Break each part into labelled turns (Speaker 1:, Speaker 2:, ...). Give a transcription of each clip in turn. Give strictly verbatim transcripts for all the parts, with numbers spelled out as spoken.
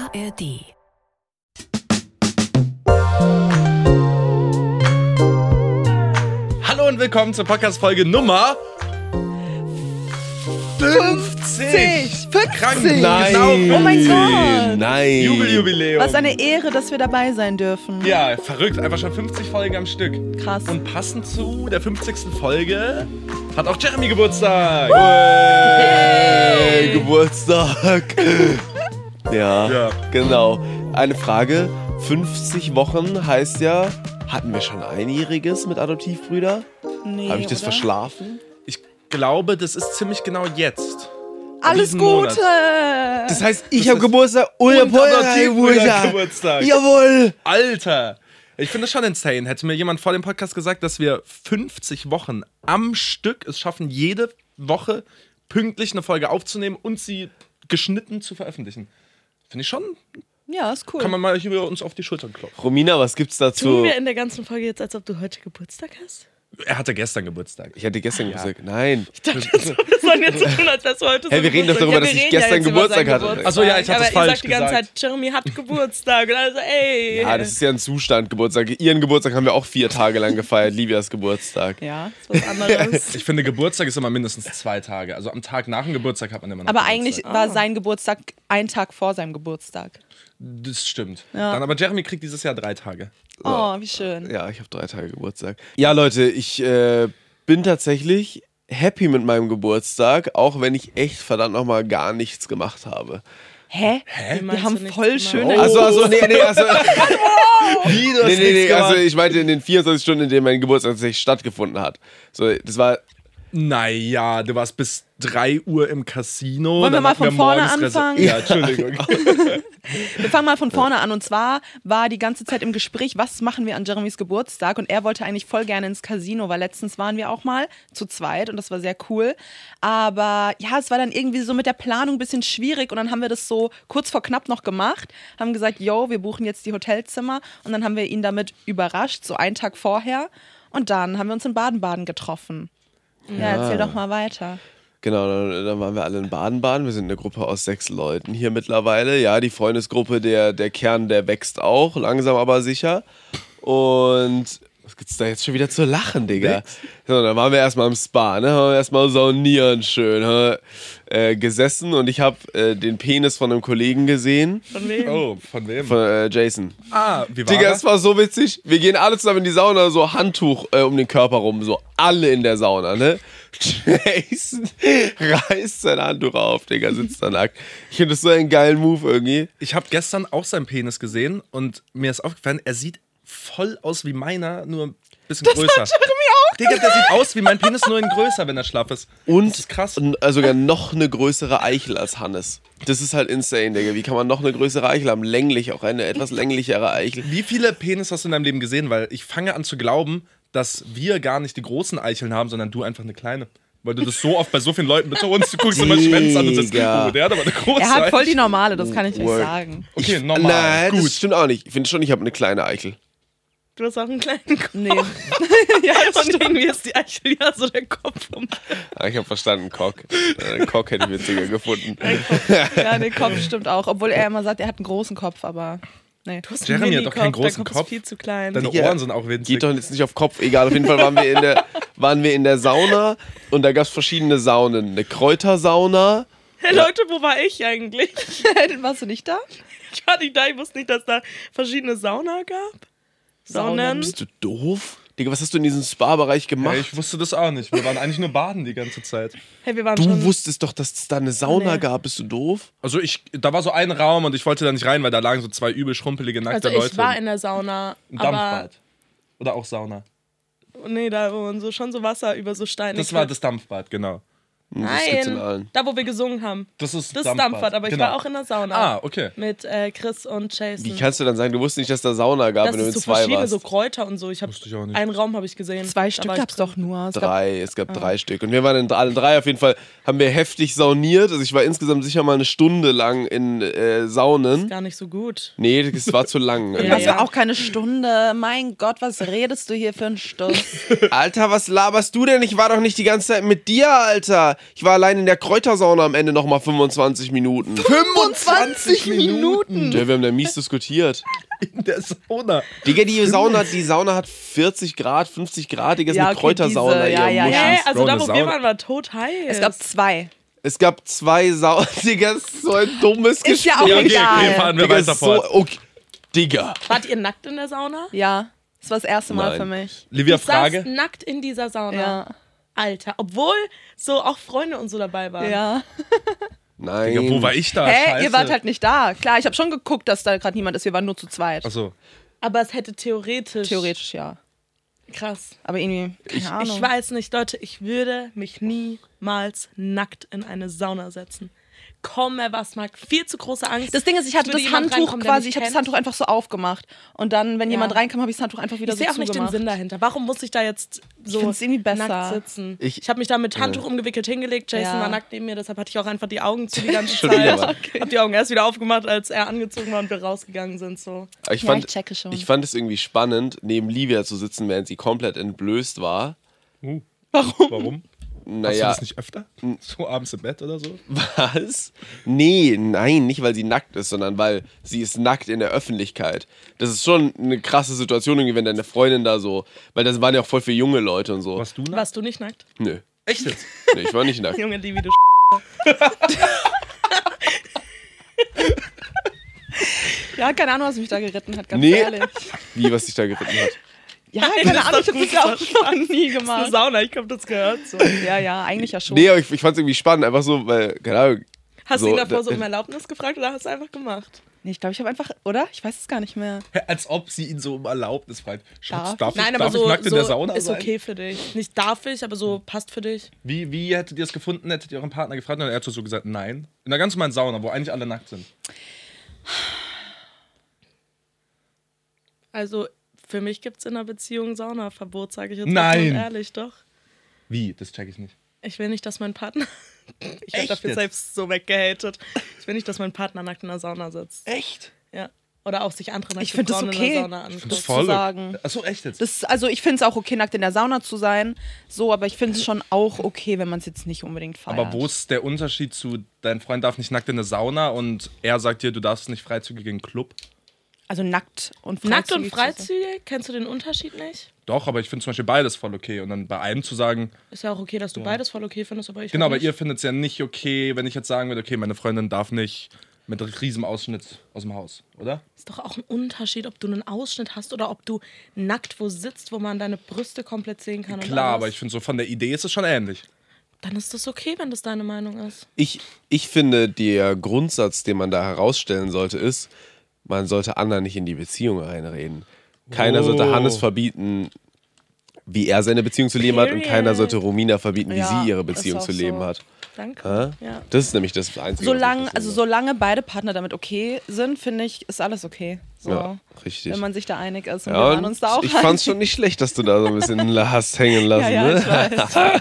Speaker 1: A R D.
Speaker 2: Hallo und willkommen zur Podcast-Folge Nummer fünfzig.
Speaker 3: fünfzig.
Speaker 2: Nein. Genau.
Speaker 3: Oh mein Gott.
Speaker 4: Nein.
Speaker 2: Jubeljubiläum.
Speaker 3: Was eine Ehre, dass wir dabei sein dürfen.
Speaker 2: Ja, verrückt. Einfach schon fünfzig Folgen am Stück.
Speaker 3: Krass.
Speaker 2: Und passend zu der fünfzigsten Folge hat auch Jeremy Geburtstag.
Speaker 4: Hey, Geburtstag. Ja,
Speaker 2: Ja.
Speaker 4: genau. Eine Frage. fünfzig Wochen heißt ja, hatten wir schon Einjähriges mit Adoptivbrüder?
Speaker 3: Nee,
Speaker 4: Habe ich das
Speaker 3: oder?
Speaker 4: verschlafen?
Speaker 2: Ich glaube, das ist ziemlich genau jetzt.
Speaker 3: Alles
Speaker 2: diesen
Speaker 3: Gute!
Speaker 2: Monat.
Speaker 4: Das heißt, ich
Speaker 2: Das
Speaker 4: habe
Speaker 2: ist-
Speaker 4: Geburtstag und
Speaker 2: Und Adoptivbrüder Geburtstag.
Speaker 4: Jawohl.
Speaker 2: Alter. Ich finde das schon insane. Hätte mir jemand vor dem Podcast gesagt, dass wir fünfzig Wochen am Stück es schaffen, jede Woche pünktlich eine Folge aufzunehmen und sie geschnitten zu veröffentlichen. Finde ich schon,
Speaker 3: Ja, ist cool.
Speaker 2: kann man mal hier uns auf die Schultern klopfen.
Speaker 4: Romina, was gibt's dazu?
Speaker 5: Tun wir in der ganzen Folge jetzt, als ob du heute Geburtstag hast?
Speaker 2: Er hatte gestern Geburtstag.
Speaker 4: Ich hatte gestern Geburtstag. Nein.
Speaker 5: Ich dachte, wir sollen jetzt so tun, als wärst du heute
Speaker 4: Hey,
Speaker 5: so
Speaker 4: wir reden doch
Speaker 5: Geburtstag.
Speaker 4: darüber,
Speaker 5: Ja,
Speaker 4: dass
Speaker 5: wir
Speaker 4: ich
Speaker 5: reden
Speaker 4: gestern
Speaker 5: ja jetzt über
Speaker 4: Geburtstag
Speaker 5: seinen
Speaker 4: hatte.
Speaker 5: Geburtstag.
Speaker 2: Ach so, ja, ich hatte
Speaker 5: Aber
Speaker 2: es
Speaker 5: ihr
Speaker 2: falsch
Speaker 5: sagt die ganze
Speaker 2: gesagt.
Speaker 5: Zeit, Jeremy hat Geburtstag. Und also, ey.
Speaker 4: Ja, das ist ja ein Zustand, Geburtstag. Ihren Geburtstag haben wir auch vier Tage lang gefeiert. Livias Geburtstag.
Speaker 3: Ja.
Speaker 5: was anderes.
Speaker 2: Ich finde, Geburtstag ist immer mindestens zwei Tage. Also am Tag nach dem Geburtstag hat man immer noch
Speaker 3: Aber
Speaker 2: Geburtstag.
Speaker 3: eigentlich war sein Geburtstag ein Tag vor seinem Geburtstag.
Speaker 2: Das stimmt.
Speaker 3: Ja.
Speaker 2: Dann aber Jeremy kriegt dieses Jahr drei Tage.
Speaker 3: Oh, wie schön.
Speaker 4: Ja, ich habe drei Tage Geburtstag. Ja, Leute, ich äh, bin tatsächlich happy mit meinem Geburtstag, auch wenn ich echt verdammt nochmal gar nichts gemacht habe.
Speaker 3: Hä?
Speaker 5: Wie
Speaker 3: Wir
Speaker 5: meinst
Speaker 3: haben
Speaker 5: du nichts
Speaker 3: voll
Speaker 5: gemacht?
Speaker 3: schöne...
Speaker 5: Oh.
Speaker 4: Also, also, nee, nee, also.
Speaker 2: Wie, du hast
Speaker 4: Nee, nee, nee,
Speaker 2: nichts
Speaker 4: also
Speaker 2: gemacht?
Speaker 4: ich meinte in den vierundzwanzig Stunden, in denen mein Geburtstag tatsächlich stattgefunden hat. So, das war.
Speaker 2: Naja, du warst bis drei Uhr im Casino.
Speaker 3: Wollen wir
Speaker 2: dann
Speaker 3: mal
Speaker 2: hatten
Speaker 3: von vorne
Speaker 2: morgens Rese-
Speaker 3: anfangen?
Speaker 2: Ja, Entschuldigung.
Speaker 3: Wir fangen mal von vorne an. Und zwar war die ganze Zeit im Gespräch, was machen wir an Jeremys Geburtstag? Und er wollte eigentlich voll gerne ins Casino, weil letztens waren wir auch mal zu zweit und das war sehr cool. Aber ja, es war dann irgendwie so mit der Planung ein bisschen schwierig. Und dann haben wir das so kurz vor knapp noch gemacht. Haben gesagt, yo, wir buchen jetzt die Hotelzimmer. Und dann haben wir ihn damit überrascht, so einen Tag vorher. Und dann haben wir uns in Baden-Baden getroffen. Ja, erzähl doch mal weiter.
Speaker 4: Genau, dann, dann waren wir alle in Baden-Baden. Wir sind eine Gruppe aus sechs Leuten hier mittlerweile. Ja, die Freundesgruppe, der, der Kern, der wächst auch, langsam aber sicher. Und was gibt's da jetzt schon wieder zu lachen, Digga? So, dann waren wir erstmal im Spa, ne? Haben wir erstmal saunieren schön, hä? Äh, gesessen und ich habe äh, den Penis von einem Kollegen gesehen,
Speaker 5: Von wem?
Speaker 2: Oh, von wem?
Speaker 4: von äh, Jason.
Speaker 2: Ah, wie war
Speaker 4: Digga,
Speaker 2: das?
Speaker 4: es war so witzig. Wir gehen alle zusammen in die Sauna, so Handtuch äh, um den Körper rum, so alle in der Sauna, ne? Jason reißt sein Handtuch auf, Digga, sitzt da nackt. Ich finde das so einen geilen Move irgendwie.
Speaker 2: Ich habe gestern auch seinen Penis gesehen und mir ist aufgefallen, er sieht voll aus wie meiner, nur ein bisschen
Speaker 3: Das
Speaker 2: größer.
Speaker 3: hat Jeremy auch
Speaker 2: Digga, der sieht aus wie mein Penis, nur in größer, wenn er schlaff ist.
Speaker 4: Und
Speaker 2: Das ist krass.
Speaker 4: und, äh, sogar noch eine größere Eichel als Hannes. Das ist halt insane, Digga. Wie kann man noch eine größere Eichel haben? Länglich, auch eine etwas länglichere Eichel.
Speaker 2: Wie viele Penis hast du in deinem Leben gesehen? Weil ich fange an zu glauben, dass wir gar nicht die großen Eicheln haben, sondern du einfach eine kleine. Weil du das so oft bei so vielen Leuten betonst, du guckst immer Schwänze an und sagst,
Speaker 4: Digga.
Speaker 2: oh, der hat aber eine große
Speaker 3: Er hat voll
Speaker 2: Eichel.
Speaker 3: die normale, das kann ich euch
Speaker 4: Word.
Speaker 3: sagen.
Speaker 2: Okay, normal,
Speaker 4: Nein,
Speaker 2: gut.
Speaker 4: das stimmt auch nicht. Ich finde schon, ich habe eine kleine Eichel.
Speaker 5: Du hast auch einen kleinen Kopf.
Speaker 3: Nee.
Speaker 5: Ja, und irgendwie ist die Eichel ja so der Kopf um.
Speaker 4: Ah, ich habe verstanden, Cock. Äh, Cock hätte ich witziger gefunden.
Speaker 3: Ja, der Kopf stimmt auch. Obwohl er immer sagt, er hat einen großen Kopf, aber nee.
Speaker 5: Du hast
Speaker 2: Jeremy
Speaker 5: einen
Speaker 2: hat doch keinen
Speaker 5: Minikopf,
Speaker 2: großen
Speaker 5: dein Kopf
Speaker 2: Kopf.
Speaker 5: ist viel zu klein.
Speaker 2: Deine
Speaker 4: Ja.
Speaker 2: Ohren sind auch winzig.
Speaker 4: Geht doch jetzt nicht auf Kopf. Egal, auf jeden Fall waren wir in der, waren wir in der Sauna und da gab es verschiedene Saunen. Eine Kräutersauna.
Speaker 5: Hey Leute, wo war ich eigentlich?
Speaker 3: Warst du nicht da?
Speaker 5: Ich war nicht da, ich wusste nicht, dass da verschiedene Sauna gab. Saunen.
Speaker 4: Bist du doof? Digga, was hast du in diesem Spa-Bereich gemacht?
Speaker 2: Ja, ich wusste das auch nicht. Wir waren eigentlich nur baden die ganze Zeit.
Speaker 5: Hey, wir waren
Speaker 4: du
Speaker 5: schon.
Speaker 4: wusstest doch, dass es da eine Sauna
Speaker 5: Nee.
Speaker 4: gab. Bist du doof?
Speaker 2: Also ich, da war so ein Raum und ich wollte da nicht rein, weil da lagen so zwei übel schrumpelige, nackte
Speaker 5: Also
Speaker 2: Leute.
Speaker 5: ich war in der Sauna,
Speaker 2: Im
Speaker 5: aber
Speaker 2: Dampfbad. Oder auch Sauna.
Speaker 5: nee, da wo man so schon so Wasser über so Steine.
Speaker 2: Das war das Dampfbad, genau.
Speaker 4: Das gibt's in
Speaker 5: Nein,
Speaker 4: allen.
Speaker 5: da wo wir gesungen haben.
Speaker 2: Das ist
Speaker 5: Das ist
Speaker 2: Dampfbad,
Speaker 5: Dampfbad, aber ich
Speaker 2: genau.
Speaker 5: war auch in der Sauna.
Speaker 2: Ah, okay.
Speaker 5: Mit äh, Chris und Jason.
Speaker 4: Wie kannst du dann sagen, du wusstest nicht, dass da Sauna gab,
Speaker 5: das
Speaker 4: wenn du
Speaker 5: ist
Speaker 4: mit
Speaker 5: so
Speaker 4: zwei
Speaker 5: verschiedene,
Speaker 4: warst?
Speaker 5: so Kräuter und so. Ich hab,
Speaker 2: Wusste ich auch nicht.
Speaker 5: einen Raum habe ich gesehen.
Speaker 3: Zwei
Speaker 5: Da
Speaker 3: Stück
Speaker 5: war ich
Speaker 3: gab's
Speaker 5: drin.
Speaker 3: doch nur. Es gab
Speaker 4: Drei, es gab drei Stück. Und wir waren in alle drei auf jeden Fall, haben wir heftig sauniert. Also ich war insgesamt sicher mal eine Stunde lang in äh, Saunen.
Speaker 5: Gar nicht so gut.
Speaker 4: Nee, das war zu lang.
Speaker 5: Ja,
Speaker 3: Das
Speaker 5: ja.
Speaker 3: war auch keine Stunde. Mein Gott, was redest du hier für einen Stuss?
Speaker 4: Alter, was laberst du denn? Ich war doch nicht die ganze Zeit mit dir, Alter. ich war allein in der Kräutersauna am Ende nochmal fünfundzwanzig Minuten.
Speaker 3: fünfundzwanzig Minuten!
Speaker 4: Ja, wir haben da mies diskutiert.
Speaker 2: In der Sauna.
Speaker 4: Digga, die Sauna, die Sauna hat vierzig Grad, fünfzig Grad, Digga, ist
Speaker 3: Ja,
Speaker 4: eine
Speaker 3: okay,
Speaker 4: Kräutersauna.
Speaker 3: diese- ja,
Speaker 4: ihr
Speaker 3: ja,
Speaker 4: Muschis.
Speaker 3: ja.
Speaker 5: Hä? Also
Speaker 2: Bro,
Speaker 5: da,
Speaker 2: eine
Speaker 5: wo wir
Speaker 2: Sauna.
Speaker 5: waren, war tot heiß.
Speaker 3: Es gab zwei.
Speaker 4: Es gab zwei Saunen. Digga, das ist so ein dummes
Speaker 3: Ist ja auch
Speaker 2: Ja, okay,
Speaker 3: egal.
Speaker 2: okay, fahren wir
Speaker 4: Digga,
Speaker 2: weiter
Speaker 4: ist
Speaker 2: fort.
Speaker 4: so, okay. Digga.
Speaker 5: Wart ihr nackt in der Sauna?
Speaker 3: Ja, das war das erste Mal
Speaker 4: Nein.
Speaker 3: für mich.
Speaker 2: Livia,
Speaker 5: Du
Speaker 2: Frage.
Speaker 5: saßt nackt in dieser Sauna.
Speaker 3: Ja.
Speaker 5: Alter, obwohl so auch Freunde und so dabei waren.
Speaker 3: Ja.
Speaker 4: Nein.
Speaker 2: Digga, wo war ich da?
Speaker 3: Hä,
Speaker 2: Scheiße.
Speaker 3: ihr wart halt nicht da. Klar, ich habe schon geguckt, dass da gerade niemand ist. Wir waren nur zu zweit.
Speaker 2: Achso.
Speaker 5: Aber es hätte theoretisch.
Speaker 3: Theoretisch ja.
Speaker 5: Krass.
Speaker 3: Aber irgendwie, keine Ahnung.
Speaker 5: Ich weiß nicht, Leute, ich würde mich niemals nackt in eine Sauna setzen. Komme, was mag. Viel zu große Angst.
Speaker 3: Das Ding ist, ich hatte
Speaker 5: würde
Speaker 3: das
Speaker 5: jemand
Speaker 3: Handtuch
Speaker 5: reinkommen, der
Speaker 3: quasi,
Speaker 5: mich
Speaker 3: ich habe das
Speaker 5: kennt.
Speaker 3: Handtuch einfach so aufgemacht. Und dann, wenn
Speaker 5: Ja.
Speaker 3: jemand reinkam, habe ich das Handtuch einfach wieder
Speaker 5: Ich
Speaker 3: so
Speaker 5: sehe auch nicht den
Speaker 3: zugemacht.
Speaker 5: Sinn dahinter. Warum muss ich da jetzt so
Speaker 3: find's irgendwie besser.
Speaker 5: nackt sitzen?
Speaker 4: Ich-
Speaker 5: Ich, habe mich da mit Handtuch umgewickelt hingelegt. Jason
Speaker 3: Ja.
Speaker 5: war nackt neben mir, deshalb hatte ich auch einfach die Augen zu die ganze
Speaker 4: Schon wieder
Speaker 5: Zeit.
Speaker 4: was.
Speaker 5: Hab die Augen erst wieder aufgemacht, als er angezogen war und wir rausgegangen sind. So.
Speaker 4: Aber ich
Speaker 3: Ja,
Speaker 4: fand,
Speaker 3: ich checke schon.
Speaker 4: ich fand es irgendwie spannend, neben Livia zu sitzen, während sie komplett entblößt war.
Speaker 2: Uh. Warum? Warum? Hast du
Speaker 4: Naja,
Speaker 2: das nicht öfter? So abends im Bett oder so?
Speaker 4: was? Nee, nein, nicht weil sie nackt ist, sondern weil sie ist nackt in der Öffentlichkeit. Das ist schon eine krasse Situation, irgendwie, wenn deine Freundin da so, weil das waren ja auch voll viele junge Leute und so.
Speaker 2: Warst du nackt?
Speaker 5: Warst du nicht nackt?
Speaker 4: Nö,
Speaker 2: Echt jetzt?
Speaker 4: nee, ich war nicht nackt.
Speaker 5: Junge, die wie du
Speaker 3: Ja, keine Ahnung, was mich da geritten hat, ganz
Speaker 4: Nee.
Speaker 3: ehrlich.
Speaker 4: Wie, was dich da geritten hat.
Speaker 3: Ja,
Speaker 5: Das
Speaker 3: keine
Speaker 5: ist
Speaker 3: Ahnung, ich
Speaker 5: doch
Speaker 3: habe das
Speaker 5: gut,
Speaker 3: ja auch
Speaker 5: das ist
Speaker 3: noch nie
Speaker 5: eine
Speaker 3: gemacht.
Speaker 5: Sauna, ich hab das gehört. So.
Speaker 3: Ja, ja, eigentlich ja schon.
Speaker 4: Nee, aber ich, ich fand es irgendwie spannend, einfach so, weil, keine Ahnung.
Speaker 5: Hast
Speaker 4: so,
Speaker 5: du ihn davor
Speaker 4: da-
Speaker 5: so um Erlaubnis gefragt oder hast du einfach gemacht?
Speaker 3: Nee, ich glaube, ich habe einfach, oder? Ich weiß es gar nicht mehr.
Speaker 2: Hä, als ob sie ihn so um Erlaubnis fragt. Schatz,
Speaker 3: Darf
Speaker 2: darf, ich,
Speaker 5: Nein,
Speaker 2: darf
Speaker 5: aber so,
Speaker 2: ich nackt in
Speaker 5: so
Speaker 2: der Sauna
Speaker 5: ist
Speaker 2: sein?
Speaker 5: okay für dich. Nicht darf ich, aber so passt für dich.
Speaker 2: Wie, wie hättet ihr es gefunden? Hättet ihr euren Partner gefragt und er hätte so gesagt, nein? In einer ganz normalen Sauna, wo eigentlich alle nackt sind.
Speaker 5: Also für mich gibt es in einer Beziehung Saunaverbot, sage ich jetzt
Speaker 2: Nein.
Speaker 5: offen und ehrlich, doch.
Speaker 2: Wie? Das check ich nicht.
Speaker 5: Ich will nicht, dass mein Partner. Ich werde
Speaker 2: Echt
Speaker 5: dafür
Speaker 2: jetzt?
Speaker 5: selbst so weggehatet. Ich will nicht, dass mein Partner nackt in der Sauna sitzt.
Speaker 2: Echt?
Speaker 5: Ja. Oder auch sich andere nackte
Speaker 3: Ich find das
Speaker 5: Frauen in
Speaker 3: okay.
Speaker 5: der Sauna
Speaker 2: Das
Speaker 5: anguckt.
Speaker 2: ist voll.
Speaker 3: zu sagen.
Speaker 2: Achso, echt jetzt?
Speaker 3: Das, also ich finde es auch okay, nackt in der Sauna zu sein. So, aber ich finde es schon auch okay, wenn man es jetzt nicht unbedingt feiert.
Speaker 2: Aber wo ist der Unterschied zu, dein Freund darf nicht nackt in eine Sauna und er sagt dir, du darfst nicht freizügig in den Club?
Speaker 3: Also nackt und freizügig.
Speaker 5: Nackt und
Speaker 3: zu sein.
Speaker 5: freizügig? Kennst du den Unterschied nicht?
Speaker 2: Doch, aber ich finde zum Beispiel beides voll okay. Und dann bei einem zu sagen,
Speaker 5: Ist ja auch okay, dass du beides voll okay findest, aber ich
Speaker 2: genau,
Speaker 5: halt
Speaker 2: aber
Speaker 5: nicht.
Speaker 2: ihr findet es ja nicht okay, wenn ich jetzt sagen würde, okay, meine Freundin darf nicht mit riesem Ausschnitt aus dem Haus, oder?
Speaker 5: Ist doch auch ein Unterschied, ob du einen Ausschnitt hast oder ob du nackt wo sitzt, wo man deine Brüste komplett sehen kann. Und
Speaker 2: Klar,
Speaker 5: alles.
Speaker 2: aber ich finde so von der Idee ist es schon ähnlich.
Speaker 5: Dann ist das okay, wenn das deine Meinung ist.
Speaker 4: Ich, ich finde, der Grundsatz, den man da herausstellen sollte, ist, man sollte anderen nicht in die Beziehung reinreden. Keiner
Speaker 2: Oh.
Speaker 4: sollte Hannes verbieten, wie er seine Beziehung zu leben hat, und
Speaker 5: Period.
Speaker 4: keiner sollte Romina verbieten, wie
Speaker 3: Ja,
Speaker 4: sie ihre
Speaker 3: ist
Speaker 4: Beziehung
Speaker 3: auch
Speaker 4: zu leben
Speaker 3: so.
Speaker 4: hat.
Speaker 5: Danke.
Speaker 4: Hä?
Speaker 5: Ja.
Speaker 4: Das ist nämlich das Einzige.
Speaker 3: Solange,
Speaker 4: was ich
Speaker 3: also
Speaker 4: verstehe.
Speaker 3: solange beide Partner damit okay sind, finde ich, ist alles okay. So,
Speaker 4: Ja, richtig.
Speaker 3: wenn man sich da einig ist. Und
Speaker 4: Ja,
Speaker 3: wir waren
Speaker 4: und
Speaker 3: uns da auch
Speaker 4: ich fand's schon nicht schlecht, dass du da so ein bisschen hast hängen lassen.
Speaker 3: Ja, ja,
Speaker 4: ne?
Speaker 3: ich weiß.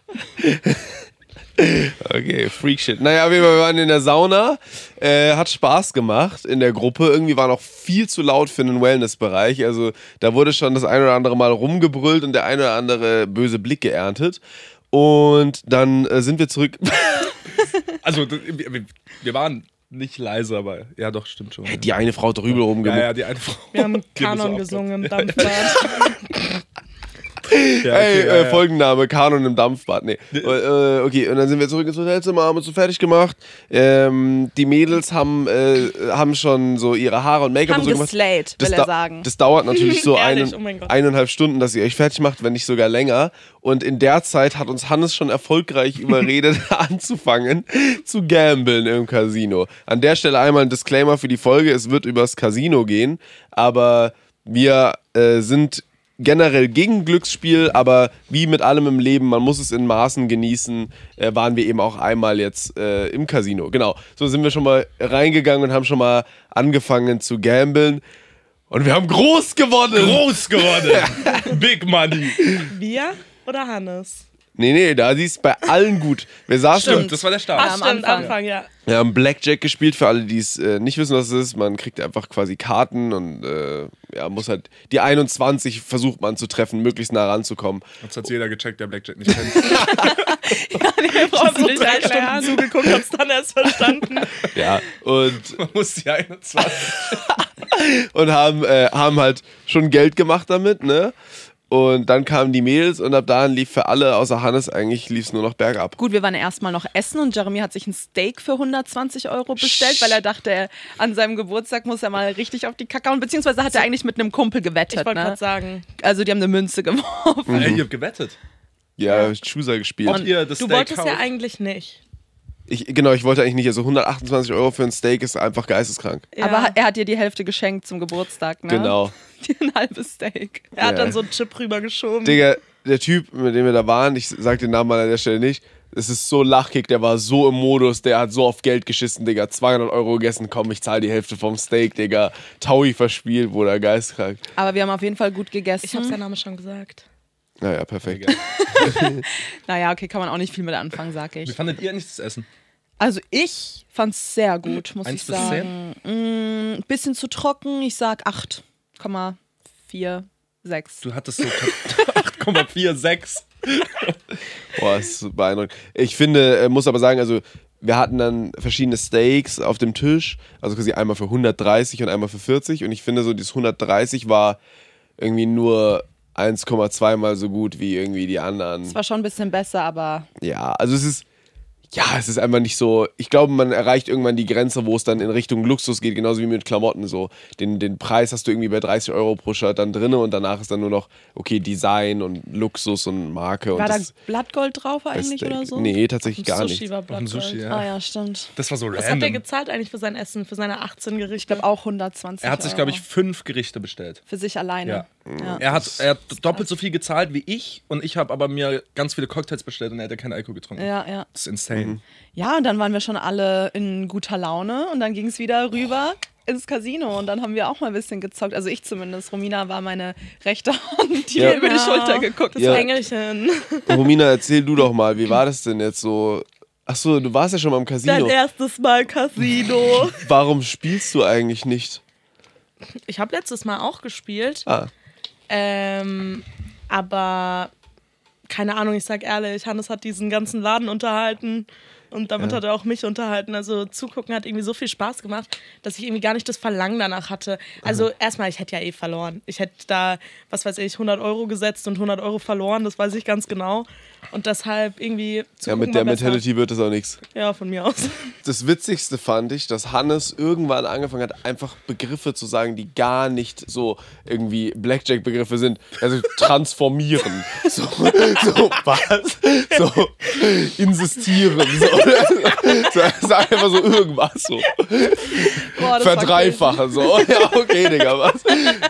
Speaker 4: Okay, Freakshit. Naja, wir waren in der Sauna, äh, hat Spaß gemacht in der Gruppe. Irgendwie war noch viel zu laut für einen Wellnessbereich. Also da wurde schon das ein oder andere Mal rumgebrüllt und der ein oder andere böse Blick geerntet. Und dann äh, sind wir zurück.
Speaker 2: Also, das- wir, wir waren nicht leise, aber ja, doch, stimmt schon.
Speaker 4: Die eine Frau hat drüber
Speaker 2: ja,
Speaker 4: rumgemuckt.
Speaker 2: ja, die eine Frau.
Speaker 5: Wir haben
Speaker 2: Die haben so
Speaker 5: Kanon
Speaker 2: abgehört.
Speaker 5: gesungen im Dampfbad.
Speaker 2: Ja,
Speaker 4: Ey,
Speaker 2: okay, ja,
Speaker 4: äh,
Speaker 2: ja.
Speaker 4: Folgenname, Kanon im Dampfbad. Nee. Äh, okay, und dann sind wir zurück ins Hotelzimmer, haben uns so fertig gemacht. Ähm, die Mädels haben, äh, haben schon so ihre Haare und Make-up
Speaker 3: Haben
Speaker 4: und so gemacht.
Speaker 3: geslayed, will er
Speaker 4: dau-
Speaker 3: sagen.
Speaker 4: Das dauert natürlich so
Speaker 5: Ehrlich,
Speaker 4: einen,
Speaker 5: oh mein Gott.
Speaker 4: eineinhalb Stunden, dass ihr euch fertig macht, wenn nicht sogar länger. Und in der Zeit hat uns Hannes schon erfolgreich überredet, anzufangen zu gamblen im Casino. An der Stelle einmal ein Disclaimer für die Folge, es wird übers Casino gehen, aber wir äh, sind generell gegen Glücksspiel, aber wie mit allem im Leben, man muss es in Maßen genießen, äh, waren wir eben auch einmal jetzt äh, im Casino. Genau, so sind wir schon mal reingegangen und haben schon mal angefangen zu gamblen. Und wir haben groß gewonnen.
Speaker 2: Groß geworden. Big Money.
Speaker 5: Wir oder Hannes?
Speaker 4: Nee, nee, da siehst du bei allen gut. Wir saßen
Speaker 2: Stimmt, das war der Start.
Speaker 5: Ach,
Speaker 3: am
Speaker 5: stimmt,
Speaker 3: Anfang.
Speaker 5: Anfang, ja.
Speaker 4: Wir haben Blackjack gespielt, für alle, die es äh, nicht wissen, was es ist. Man kriegt einfach quasi Karten und äh, ja, muss halt die einundzwanzig versucht man zu treffen, möglichst nah ranzukommen.
Speaker 2: Jetzt hat jeder gecheckt, der Blackjack nicht kennt.
Speaker 5: Ich habe so drei Stunden zugeguckt, hab's dann erst verstanden.
Speaker 4: Ja, und,
Speaker 2: Man muss die einundzwanzig.
Speaker 4: und haben, äh, haben halt schon Geld gemacht damit, ne? Und dann kamen die Mädels und ab da lief für alle außer Hannes eigentlich lief's nur noch bergab.
Speaker 3: Gut, wir waren erstmal noch essen und Jeremy hat sich ein Steak für hundertzwanzig Euro bestellt, weil er dachte, er, an seinem Geburtstag muss er mal richtig auf die Kacke hauen. Beziehungsweise hat er eigentlich mit einem Kumpel gewettet.
Speaker 5: Ich wollte
Speaker 3: Ne?
Speaker 5: gerade sagen.
Speaker 3: Also die haben eine Münze geworfen.
Speaker 2: Ey, ihr habt gewettet.
Speaker 4: Ja, Chooser gespielt.
Speaker 2: Und ihr das
Speaker 5: Du
Speaker 2: Steak
Speaker 5: wolltest
Speaker 2: kauft.
Speaker 5: ja eigentlich nicht.
Speaker 4: Ich, genau, ich wollte eigentlich nicht. Also hundertachtundzwanzig Euro für ein Steak ist einfach geisteskrank.
Speaker 5: Ja.
Speaker 3: Aber er hat dir die Hälfte geschenkt zum Geburtstag, ne?
Speaker 4: Genau.
Speaker 3: Ein halbes Steak.
Speaker 5: Er hat
Speaker 4: Ja.
Speaker 5: dann so einen Chip rübergeschoben.
Speaker 4: Digga, der Typ, mit dem wir da waren, ich sag den Namen mal an der Stelle nicht, es ist so lachkick, der war so im Modus, der hat so auf Geld geschissen, Digga. zweihundert Euro gegessen, komm, ich zahle die Hälfte vom Steak, Digga. Taui verspielt, Bruder, geistkrank.
Speaker 3: Aber wir haben auf jeden Fall gut gegessen.
Speaker 5: Ich habe seinen Namen schon gesagt.
Speaker 4: Naja, perfekt.
Speaker 3: Naja, okay, kann man auch nicht viel mit anfangen, sag
Speaker 2: Wie
Speaker 3: ich.
Speaker 2: fandet ihr eigentlich das Essen?
Speaker 3: Also ich fand's sehr gut, muss
Speaker 2: Eins
Speaker 3: ich
Speaker 2: bis
Speaker 3: sagen. Ein mm, bisschen zu trocken, ich sag acht Komma sechs.
Speaker 2: Du hattest so acht Komma sechsundvierzig.
Speaker 4: Boah, ist so beeindruckend. Ich finde, äh, muss aber sagen, also wir hatten dann verschiedene Steaks auf dem Tisch, also quasi einmal für hundertdreißig und einmal für vierzig und ich finde so, dieses hundertdreißig war irgendwie nur eins Komma zwei mal so gut wie irgendwie die anderen.
Speaker 3: Es war schon ein bisschen besser, aber
Speaker 4: Ja, also es ist, ja, es ist einfach nicht so, ich glaube, man erreicht irgendwann die Grenze, wo es dann in Richtung Luxus geht, genauso wie mit Klamotten so. Den, den Preis hast du irgendwie bei dreißig Euro pro Shirt dann drin und danach ist dann nur noch, okay, Design und Luxus und Marke.
Speaker 3: war
Speaker 4: und
Speaker 3: da
Speaker 4: das
Speaker 3: Blattgold drauf eigentlich
Speaker 4: Steak.
Speaker 3: oder so?
Speaker 4: Nee, tatsächlich gar
Speaker 5: Sushi
Speaker 4: nicht.
Speaker 5: war
Speaker 2: Auf dem
Speaker 5: Blattgold.
Speaker 2: Sushi,
Speaker 3: Ah
Speaker 2: ja.
Speaker 3: ja, stimmt.
Speaker 2: Das war so
Speaker 5: Was hat der
Speaker 2: random.
Speaker 5: gezahlt eigentlich für sein Essen, für seine achtzehn Gerichte?
Speaker 3: Ich glaube auch hundertzwanzig
Speaker 2: Er hat sich,
Speaker 3: Euro.
Speaker 2: glaube ich, fünf Gerichte bestellt.
Speaker 3: Für sich alleine.
Speaker 2: Ja.
Speaker 3: Ja.
Speaker 2: Er hat, er hat doppelt so viel gezahlt wie ich und ich habe aber mir ganz viele Cocktails bestellt und er hat ja keinen Alkohol getrunken.
Speaker 3: Ja, ja.
Speaker 2: Das ist insane.
Speaker 3: Ja, und dann waren wir schon alle in guter Laune und dann ging es wieder rüber ins Casino und dann haben wir auch mal ein bisschen gezockt. Also ich zumindest. Romina war meine rechte Hand, die
Speaker 4: Ja.
Speaker 3: mir über die Schulter geguckt
Speaker 5: Das
Speaker 4: Ja.
Speaker 3: hat.
Speaker 5: Engelchen.
Speaker 4: Romina, erzähl du doch mal, wie war das denn jetzt so? Achso, du warst ja schon mal im
Speaker 5: Dein
Speaker 4: Casino.
Speaker 5: erstes Mal Casino.
Speaker 4: Warum spielst du eigentlich nicht?
Speaker 5: Ich habe letztes Mal auch gespielt.
Speaker 4: Ah,
Speaker 5: Ähm, aber keine Ahnung, ich sag ehrlich, Hannes hat diesen ganzen Laden unterhalten und damit
Speaker 4: Ja.
Speaker 5: hat er auch mich unterhalten. Also zugucken hat irgendwie so viel Spaß gemacht, dass ich irgendwie gar nicht das Verlangen danach hatte. Also erstmal, ich hätte ja eh verloren. Ich hätte da, was weiß ich, hundert Euro gesetzt und hundert Euro verloren, das weiß ich ganz genau. Und deshalb irgendwie
Speaker 4: ja,
Speaker 5: zugucken
Speaker 4: mit der
Speaker 5: war besser.
Speaker 4: Mentality wird das auch nichts.
Speaker 5: Ja, von mir aus.
Speaker 4: Das Witzigste fand ich, dass Hannes irgendwann angefangen hat, einfach Begriffe zu sagen, die gar nicht so irgendwie Blackjack-Begriffe sind. Also transformieren. So, so was? So insistieren. So, so, sag einfach so irgendwas. So.
Speaker 3: Boah, das war
Speaker 4: Verdreifachen. So. Ja, okay, Digga, was?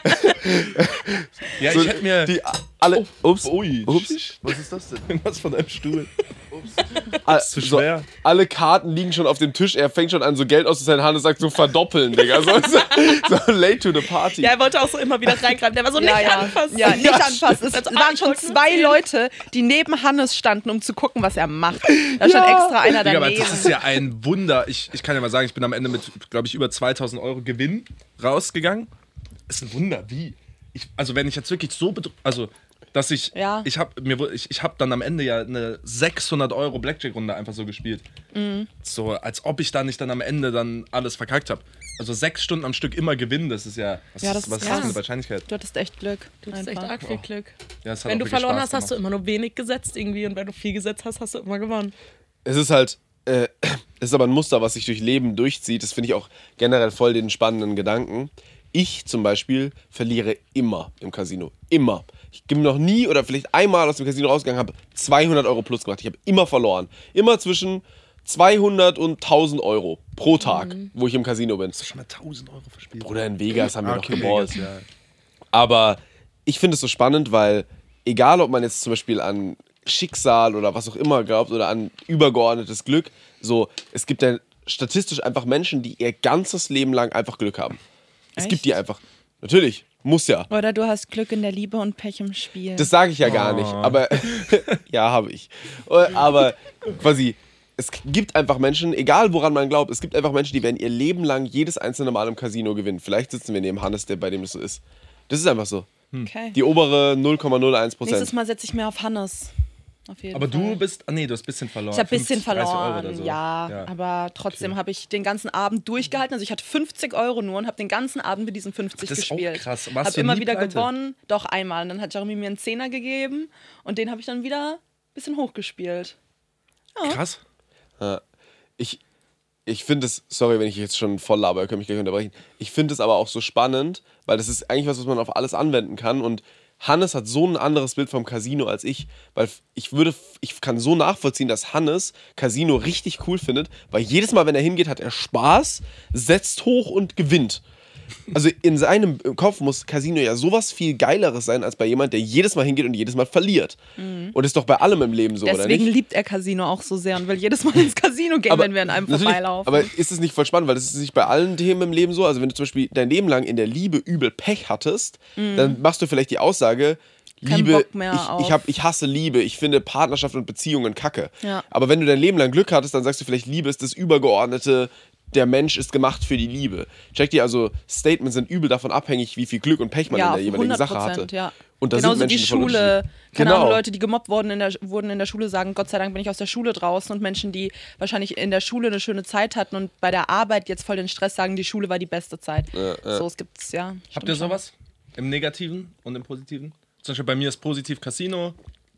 Speaker 2: Ja,
Speaker 4: So,
Speaker 2: ich hätte mir
Speaker 4: die alle. Ups.
Speaker 2: Ui,
Speaker 4: Ups. Was ist das denn?
Speaker 2: irgendwas von deinem Stuhl.
Speaker 4: Ah,
Speaker 2: ist zu schwer.
Speaker 4: So, alle Karten liegen schon auf dem Tisch. Er fängt schon an, so Geld auszuzahlen. Hannes sagt so verdoppeln, Digga. So, so, so late to the party.
Speaker 5: Ja, er wollte auch so immer wieder reingreifen. Der war so,
Speaker 3: Ja,
Speaker 5: nicht
Speaker 3: ja.
Speaker 5: anfassen.
Speaker 3: Ja, nicht anfassen. Es
Speaker 5: Also
Speaker 3: waren schon
Speaker 5: andrücken,
Speaker 3: zwei
Speaker 5: zählen.
Speaker 3: Leute, die neben Hannes standen, um zu gucken, was er macht. Da stand extra einer
Speaker 2: Digga, aber
Speaker 3: daneben.
Speaker 2: das ist ja ein Wunder. Ich, ich kann ja mal sagen, ich bin am Ende mit, glaube ich, über zweitausend Euro Gewinn rausgegangen. Ist ein Wunder, wie? Ich, also wenn ich jetzt wirklich so bedrückt, also dass ich,
Speaker 3: Ja.
Speaker 2: ich habe mir, wohl- ich, ich habe dann am Ende ja eine sechshundert Euro Blackjack-Runde einfach so gespielt.
Speaker 3: Mhm.
Speaker 2: So, als ob ich da nicht dann am Ende dann alles verkackt habe. Also sechs Stunden am Stück immer gewinnen, das ist ja, was,
Speaker 3: Ja,
Speaker 2: ist,
Speaker 3: das ist
Speaker 2: was ist
Speaker 3: krass.
Speaker 2: das für eine Wahrscheinlichkeit?
Speaker 3: Du hattest echt Glück.
Speaker 5: Du hast echt
Speaker 3: Einfach.
Speaker 5: arg viel Glück.
Speaker 2: Ja, es hat
Speaker 5: Wenn
Speaker 2: auch
Speaker 5: du
Speaker 2: wirklich
Speaker 5: verloren
Speaker 2: Spaß
Speaker 5: hast, hast du
Speaker 2: gemacht.
Speaker 5: immer nur wenig gesetzt irgendwie und wenn du viel gesetzt hast, hast du immer gewonnen.
Speaker 4: Es ist halt, äh, es ist aber ein Muster, was sich durch Leben durchzieht. Das finde ich auch generell voll den spannenden Gedanken. Ich zum Beispiel verliere immer im Casino. Immer. Ich bin noch nie oder vielleicht einmal aus dem Casino rausgegangen, habe zweihundert Euro plus gemacht. Ich habe immer verloren. Immer zwischen zweihundert und tausend Euro pro Tag, wo ich im Casino bin.
Speaker 2: Schon mal tausend Euro verspielt.
Speaker 4: Bruder, in Vegas haben wir
Speaker 2: Ah,
Speaker 4: noch
Speaker 2: okay,
Speaker 4: geballt.
Speaker 2: Vegas, ja.
Speaker 4: Aber ich finde es so spannend, weil egal, ob man jetzt zum Beispiel an Schicksal oder was auch immer glaubt oder an übergeordnetes Glück, so, es gibt ja statistisch einfach Menschen, die ihr ganzes Leben lang einfach Glück haben. Es
Speaker 3: Echt?
Speaker 4: gibt die einfach. Natürlich. Muss ja.
Speaker 3: Oder du hast Glück in der Liebe und Pech im Spiel.
Speaker 4: Das sage ich ja gar
Speaker 2: Oh.
Speaker 4: nicht, aber ja, habe ich. Aber quasi, es gibt einfach Menschen, egal woran man glaubt, es gibt einfach Menschen, die werden ihr Leben lang jedes einzelne Mal im Casino gewinnen. Vielleicht sitzen wir neben Hannes, der bei dem das so ist. Das ist einfach so.
Speaker 3: Okay.
Speaker 4: Die obere null Komma null eins
Speaker 3: Nächstes
Speaker 4: Prozent.
Speaker 3: Mal setze ich mehr auf Hannes. Auf jeden
Speaker 2: Aber
Speaker 3: Fall.
Speaker 2: du bist, ah nee, du hast ein bisschen verloren.
Speaker 3: Ich habe ein bisschen
Speaker 2: fünfzig, dreißig Euro
Speaker 3: verloren,
Speaker 2: oder so.
Speaker 3: ja,
Speaker 2: Ja.
Speaker 3: aber trotzdem habe ich den ganzen Abend durchgehalten. Also ich hatte fünfzig Euro nur und habe den ganzen Abend mit diesen fünfzig
Speaker 2: Das ist auch
Speaker 3: gespielt.
Speaker 2: krass. Warst
Speaker 3: Habe
Speaker 2: du
Speaker 3: immer
Speaker 2: nie
Speaker 3: wieder
Speaker 2: pleite?
Speaker 3: gewonnen, doch einmal. Und dann hat Jeremy mir einen Zehner gegeben und den habe ich dann wieder ein bisschen hochgespielt.
Speaker 2: Krass.
Speaker 4: Ich, ich finde es, sorry, wenn ich jetzt schon voll laber, ihr könnt mich gleich unterbrechen. Ich finde es aber auch so spannend, weil das ist eigentlich was, was man auf alles anwenden kann. Und Hannes hat so ein anderes Bild vom Casino als ich, weil ich würde, ich kann so nachvollziehen, dass Hannes Casino richtig cool findet, weil jedes Mal, wenn er hingeht, hat er Spaß, setzt hoch und gewinnt. Also in seinem Kopf muss Casino ja sowas viel Geileres sein, als bei jemand, der jedes Mal hingeht und jedes Mal verliert. Und das ist doch bei allem im Leben so, oder
Speaker 3: Deswegen
Speaker 4: nicht?
Speaker 3: liebt er Casino auch so sehr und will jedes Mal ins Casino gehen, wenn wir an einem
Speaker 4: natürlich,
Speaker 3: vorbeilaufen.
Speaker 4: Aber ist es nicht voll spannend, weil das ist nicht bei allen Themen im Leben so. Also wenn du zum Beispiel dein Leben lang in der Liebe übel Pech hattest, dann machst du vielleicht die Aussage,
Speaker 3: Kein
Speaker 4: Liebe,
Speaker 3: Bock mehr
Speaker 4: ich,
Speaker 3: auf-
Speaker 4: ich, hab, ich hasse Liebe, ich finde Partnerschaft und Beziehungen kacke.
Speaker 3: Ja.
Speaker 4: Aber wenn du dein Leben lang Glück hattest, dann sagst du vielleicht, Liebe ist das Übergeordnete, der Mensch ist gemacht für die Liebe. Check dir, also Statements sind übel davon abhängig, wie viel Glück und Pech man
Speaker 3: ja,
Speaker 4: in der
Speaker 3: auf
Speaker 4: jeweiligen
Speaker 3: hundert
Speaker 4: Sache hatte.
Speaker 3: Prozent, ja.
Speaker 4: Und da
Speaker 3: Genauso
Speaker 4: sind
Speaker 3: wie
Speaker 4: Menschen voll
Speaker 3: Schule.
Speaker 4: unterschiedlich.
Speaker 3: Keine
Speaker 4: Genau.
Speaker 3: Ahnung, Leute, die gemobbt wurden in, der, wurden in der Schule, sagen, Gott sei Dank bin ich aus der Schule draußen. Und Menschen, die wahrscheinlich in der Schule eine schöne Zeit hatten und bei der Arbeit jetzt voll den Stress sagen, die Schule war die beste Zeit.
Speaker 4: Ja, ja.
Speaker 3: So, es gibt's, ja.
Speaker 2: Habt
Speaker 3: stimmt
Speaker 2: ihr
Speaker 3: schon.
Speaker 2: sowas? Im Negativen und im Positiven? Zum Beispiel bei mir ist positiv Casino.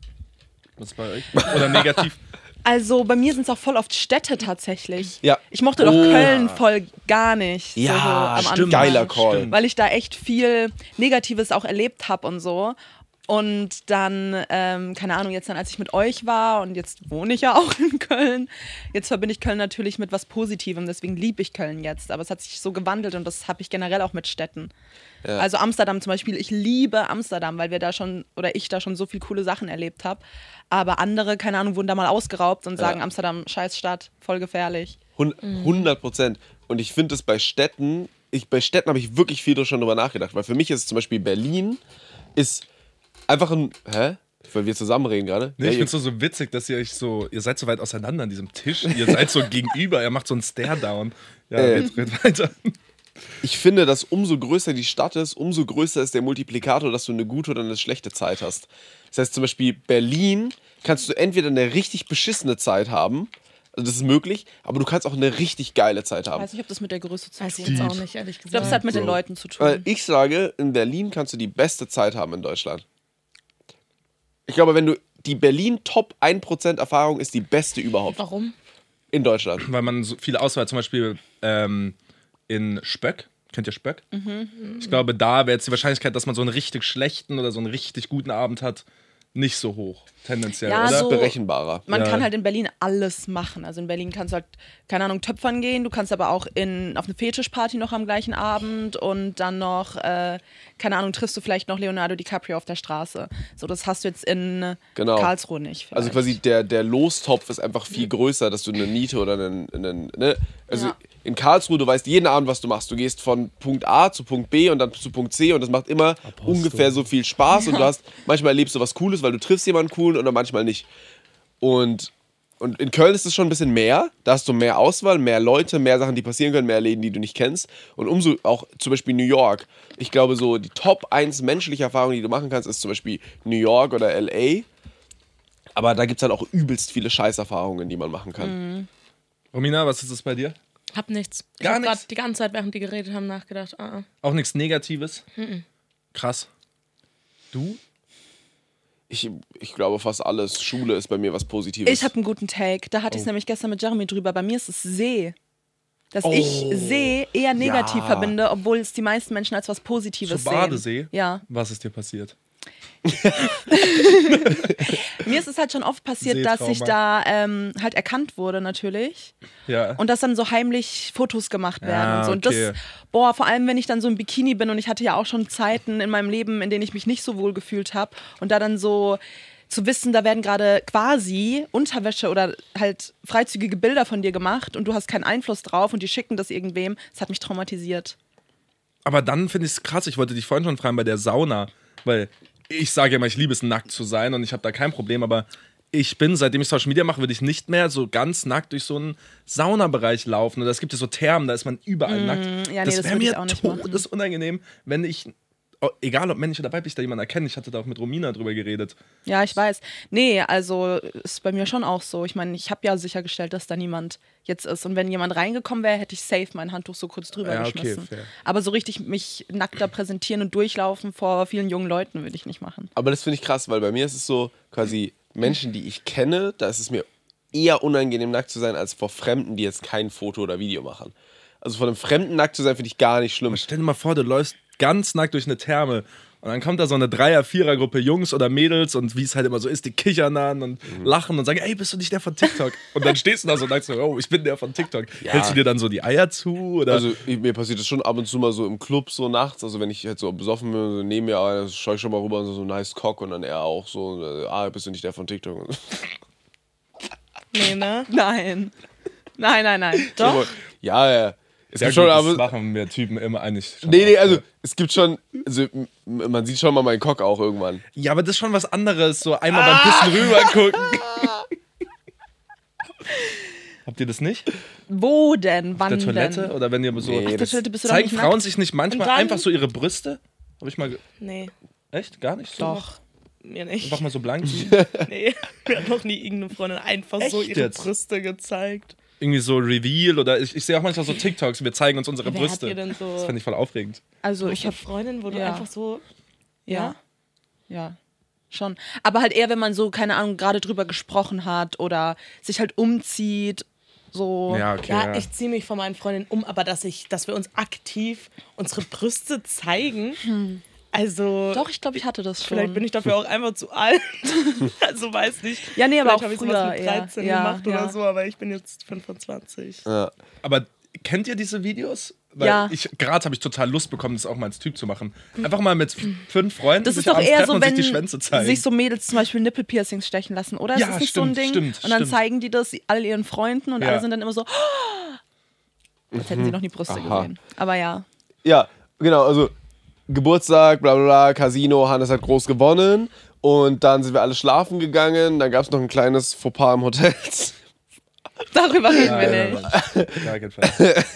Speaker 2: Was ist bei euch? Oder negativ?
Speaker 3: Also bei mir sind es auch voll oft Städte tatsächlich.
Speaker 4: Ja.
Speaker 3: Ich mochte doch
Speaker 4: Oh.
Speaker 3: Köln voll gar nicht.
Speaker 4: Ja,
Speaker 3: so, so am
Speaker 4: stimmt.
Speaker 3: Anfang.
Speaker 4: Geiler Call.
Speaker 2: Stimmt.
Speaker 3: Weil ich da echt viel Negatives auch erlebt habe und so. Und dann, ähm, keine Ahnung, jetzt dann, als ich mit euch war und jetzt wohne ich ja auch in Köln, jetzt verbinde ich Köln natürlich mit was Positivem, deswegen liebe ich Köln jetzt. Aber es hat sich so gewandelt und das habe ich generell auch mit Städten.
Speaker 4: Ja.
Speaker 3: Also Amsterdam zum Beispiel, ich liebe Amsterdam, weil wir da schon, oder ich da schon so viele coole Sachen erlebt habe. Aber andere, keine Ahnung, wurden da mal ausgeraubt und sagen, Amsterdam, scheiß Stadt, voll gefährlich.
Speaker 4: hundert Prozent. Und ich finde es bei Städten, ich, bei Städten habe ich wirklich viel schon drüber nachgedacht, weil für mich ist es zum Beispiel Berlin, ist einfach ein, hä? Weil wir zusammen reden gerade.
Speaker 2: Nee,
Speaker 4: Ja,
Speaker 2: ich
Speaker 4: ihr-
Speaker 2: find's so, so witzig, dass ihr euch so, ihr seid so weit auseinander an diesem Tisch, ihr seid so gegenüber, ihr macht so einen Stare-Down. Ja,
Speaker 4: Äh.
Speaker 2: jetzt red weiter.
Speaker 4: Ich finde, dass umso größer die Stadt ist, umso größer ist der Multiplikator, dass du eine gute oder eine schlechte Zeit hast. Das heißt zum Beispiel Berlin kannst du entweder eine richtig beschissene Zeit haben, also das ist möglich, aber du kannst auch eine richtig geile Zeit
Speaker 3: Ich
Speaker 4: haben.
Speaker 3: weiß nicht, ob das mit der Größe zu
Speaker 5: Weiß
Speaker 3: tun
Speaker 5: ich jetzt
Speaker 3: hat.
Speaker 5: auch nicht, ehrlich
Speaker 3: Ich glaube,
Speaker 5: gesagt.
Speaker 3: es hat mit den
Speaker 2: Bro.
Speaker 3: Leuten zu
Speaker 4: Weil
Speaker 3: tun.
Speaker 4: ich sage, in Berlin kannst du die beste Zeit haben in Deutschland. Ich glaube, wenn du die Berlin Top ein Prozent Erfahrung ist die beste überhaupt
Speaker 5: Warum?
Speaker 4: in Deutschland.
Speaker 2: Weil man so viele Auswahl, zum Beispiel ähm, in Spöck. Kennt ihr Spöck?
Speaker 3: Mhm.
Speaker 2: Ich glaube, da wäre jetzt die Wahrscheinlichkeit, dass man so einen richtig schlechten oder so einen richtig guten Abend hat, nicht so hoch, tendenziell,
Speaker 3: Ja,
Speaker 2: oder?
Speaker 3: so-
Speaker 4: Berechenbarer.
Speaker 3: Man
Speaker 2: Ja.
Speaker 3: kann halt in Berlin alles machen. Also in Berlin kannst du halt, keine Ahnung, töpfern gehen. Du kannst aber auch in, auf eine Fetischparty noch am gleichen Abend und dann noch, äh, keine Ahnung, triffst du vielleicht noch Leonardo DiCaprio auf der Straße. So, das hast du jetzt in
Speaker 4: Genau.
Speaker 3: Karlsruhe nicht.
Speaker 4: Also
Speaker 3: vielleicht.
Speaker 4: quasi der, der Lostopf ist einfach viel größer, dass du eine Niete oder einen, einen ne? Also
Speaker 3: Ja.
Speaker 4: in Karlsruhe, du weißt jeden Abend, was du machst. Du gehst von Punkt A zu Punkt B und dann zu Punkt C und das macht immer ungefähr so viel Spaß und du hast, manchmal erlebst du was Cooles, weil du triffst jemanden coolen oder manchmal nicht. Und, und in Köln ist es schon ein bisschen mehr, da hast du mehr Auswahl, mehr Leute, mehr Sachen, die passieren können, mehr Läden, die du nicht kennst und umso auch zum Beispiel New York. Ich glaube so, die Top eins menschliche Erfahrung, die du machen kannst, ist zum Beispiel New York oder L A. Aber da gibt es halt auch übelst viele Scheißerfahrungen, die man machen kann.
Speaker 2: Romina, was ist das bei dir?
Speaker 5: Hab nichts. Ich
Speaker 2: Gar
Speaker 5: hab
Speaker 2: nichts?
Speaker 5: grad die ganze Zeit, während die geredet haben, nachgedacht. Ah, ah.
Speaker 2: Auch nichts Negatives? Krass. Du?
Speaker 4: Ich, ich glaube fast alles. Schule ist bei mir was Positives.
Speaker 3: Ich habe einen guten Take. Da hatte ich es nämlich gestern mit Jeremy drüber. Bei mir ist es See. Dass ich See eher negativ
Speaker 4: Ja.
Speaker 3: verbinde, obwohl es die meisten Menschen als was Positives
Speaker 2: Zu
Speaker 3: sehen.
Speaker 2: Badesee?
Speaker 3: Ja.
Speaker 2: Was ist dir passiert?
Speaker 3: Mir ist es halt schon oft passiert, dass ich da ähm, halt erkannt wurde natürlich.
Speaker 2: Ja.
Speaker 3: Und dass dann so heimlich Fotos gemacht werden
Speaker 2: Ah,
Speaker 3: und so. Und
Speaker 2: okay.
Speaker 3: das, boah, vor allem wenn ich dann so im Bikini bin und ich hatte ja auch schon Zeiten in meinem Leben, in denen ich mich nicht so wohl gefühlt habe und da dann so zu wissen, da werden gerade quasi Unterwäsche oder halt freizügige Bilder von dir gemacht und du hast keinen Einfluss drauf und die schicken das irgendwem, das hat mich traumatisiert.
Speaker 2: Aber dann finde ich es krass, ich wollte dich vorhin schon fragen bei der Sauna, weil ich sage ja immer, ich liebe es, nackt zu sein und ich habe da kein Problem, aber ich bin, seitdem ich Social Media mache, würde ich nicht mehr so ganz nackt durch so einen Saunabereich laufen. Oder es gibt ja so Thermen, da ist man überall
Speaker 3: Mm,
Speaker 2: nackt.
Speaker 3: ja, nee,
Speaker 2: das
Speaker 3: das
Speaker 2: wäre
Speaker 3: würde ich
Speaker 2: mir
Speaker 3: auch nicht machen.
Speaker 2: todesunangenehm, wenn ich, oh, egal ob männlich oder weiblich, da jemanden erkenne. Ich hatte da auch mit Romina drüber geredet.
Speaker 3: Ja, ich weiß. Nee, also ist bei mir schon auch so. Ich meine, ich habe ja sichergestellt, dass da niemand jetzt ist. Und wenn jemand reingekommen wäre, hätte ich safe mein Handtuch so kurz drüber
Speaker 2: Ja, okay,
Speaker 3: geschmissen.
Speaker 2: fair.
Speaker 3: Aber so richtig mich nackter präsentieren und durchlaufen vor vielen jungen Leuten würde ich nicht machen.
Speaker 4: Aber das finde ich krass, weil bei mir ist es so, quasi Menschen, die ich kenne, da ist es mir eher unangenehm, nackt zu sein, als vor Fremden, die jetzt kein Foto oder Video machen. Also vor einem Fremden nackt zu sein, finde ich gar nicht schlimm.
Speaker 2: Stell dir mal vor, du läufst ganz nackt durch eine Therme und dann kommt da so eine Dreier-, Vierer-Gruppe Jungs oder Mädels und wie es halt immer so ist, die kichern an und
Speaker 4: Mhm.
Speaker 2: lachen und sagen, ey, bist du nicht der von TikTok? Und dann stehst du da so und sagst so, oh, ich bin der von TikTok. Hältst du dir dann so die Eier zu? Oder?
Speaker 4: Also ich, mir passiert das schon ab und zu mal so im Club so nachts, also wenn ich halt so besoffen bin, so neben mir, ah, schaue ich schon mal rüber und so, so nice Cock und dann er auch so, äh, ah, bist du nicht der von TikTok?
Speaker 5: Nee, ne?
Speaker 3: Nein. Nein, nein, nein.
Speaker 5: Doch.
Speaker 4: Ja, ja. Es
Speaker 2: ja,
Speaker 4: gibt
Speaker 2: gut,
Speaker 4: schon,
Speaker 2: das
Speaker 4: aber,
Speaker 2: machen wir Typen immer eigentlich. schon
Speaker 4: nee, nee,
Speaker 2: oft,
Speaker 4: also
Speaker 2: ja.
Speaker 4: es gibt schon, also m- man sieht schon mal meinen Cock auch irgendwann.
Speaker 2: Ja, aber das ist schon was anderes, so einmal beim Pissen rüber gucken. Habt ihr das nicht?
Speaker 3: Wo denn? Wann
Speaker 2: Auf der Toilette?
Speaker 3: denn?
Speaker 2: Oder wenn ihr so.
Speaker 4: Nee,
Speaker 3: Auf der
Speaker 4: das-
Speaker 3: Toilette bist du doch
Speaker 2: Zeigen
Speaker 3: nicht
Speaker 2: Frauen
Speaker 3: nackt.
Speaker 2: sich nicht manchmal
Speaker 5: Und dann-
Speaker 2: einfach so ihre Brüste? Hab ich mal. Ge
Speaker 5: Nee,
Speaker 2: Echt? Gar nicht? So?
Speaker 3: Doch.
Speaker 5: mir nicht.
Speaker 2: Einfach mal so blank ziehen?
Speaker 5: Nee, mir hat noch nie irgendeine Freundin einfach so
Speaker 2: Echt
Speaker 5: ihre
Speaker 2: jetzt?
Speaker 5: Brüste gezeigt.
Speaker 2: Irgendwie so Reveal oder ich, ich sehe auch manchmal so TikToks, wir zeigen uns unsere
Speaker 5: Wer hat
Speaker 2: Brüste.
Speaker 5: dir denn so-
Speaker 2: Das fände ich voll aufregend.
Speaker 3: Also
Speaker 5: Ich
Speaker 3: ich
Speaker 5: habe
Speaker 3: habe
Speaker 5: Freundin, wo du
Speaker 3: Ja.
Speaker 5: einfach so.
Speaker 3: ja. Ja. Schon. Aber halt eher, wenn man so, keine Ahnung, gerade drüber gesprochen hat oder sich halt umzieht. So.
Speaker 2: Ja, okay.
Speaker 5: Ja,
Speaker 2: Ja,
Speaker 5: ich ziehe mich von meinen Freundinnen um, aber dass ich, dass wir uns aktiv unsere Brüste zeigen. Also.
Speaker 3: Doch, ich glaube, ich hatte das schon.
Speaker 5: Vielleicht bin ich dafür auch einfach zu alt. Also weiß nicht.
Speaker 3: Ja, nee, aber
Speaker 5: Vielleicht
Speaker 3: auch
Speaker 5: habe ich
Speaker 3: früher
Speaker 5: sowas mit
Speaker 3: eher.
Speaker 5: dreizehn
Speaker 3: Ja,
Speaker 5: gemacht
Speaker 3: ja.
Speaker 5: oder so, aber ich bin jetzt fünfundzwanzig.
Speaker 4: Ja.
Speaker 2: Aber kennt ihr diese Videos? Weil
Speaker 3: Ja.
Speaker 2: ich gerade habe ich total Lust bekommen, das auch mal als Typ zu machen. Einfach mal mit f- fünf Freunden
Speaker 3: Das
Speaker 2: sich
Speaker 3: ist doch
Speaker 2: abends
Speaker 3: eher
Speaker 2: treffen
Speaker 3: so,
Speaker 2: und
Speaker 3: wenn
Speaker 2: sich die Schwänze zeigen.
Speaker 3: sich so Mädels zum Beispiel Nippelpiercings stechen lassen, oder?
Speaker 2: Ja,
Speaker 3: ist das nicht
Speaker 2: stimmt,
Speaker 3: so ein Ding?
Speaker 2: stimmt,
Speaker 3: und dann
Speaker 2: stimmt.
Speaker 3: zeigen die das all ihren Freunden und
Speaker 2: Ja.
Speaker 3: alle sind dann immer so, als hätten sie noch nie Brüste
Speaker 4: Aha.
Speaker 3: gesehen. Aber ja.
Speaker 4: Ja, genau, also Geburtstag, bla bla bla, Casino, Hannes hat groß gewonnen und dann sind wir alle schlafen gegangen, dann gab es noch ein kleines Fauxpas im Hotel.
Speaker 3: Darüber reden wir
Speaker 2: Nein,
Speaker 3: nicht.
Speaker 2: nein, nein. Gar kein Fall.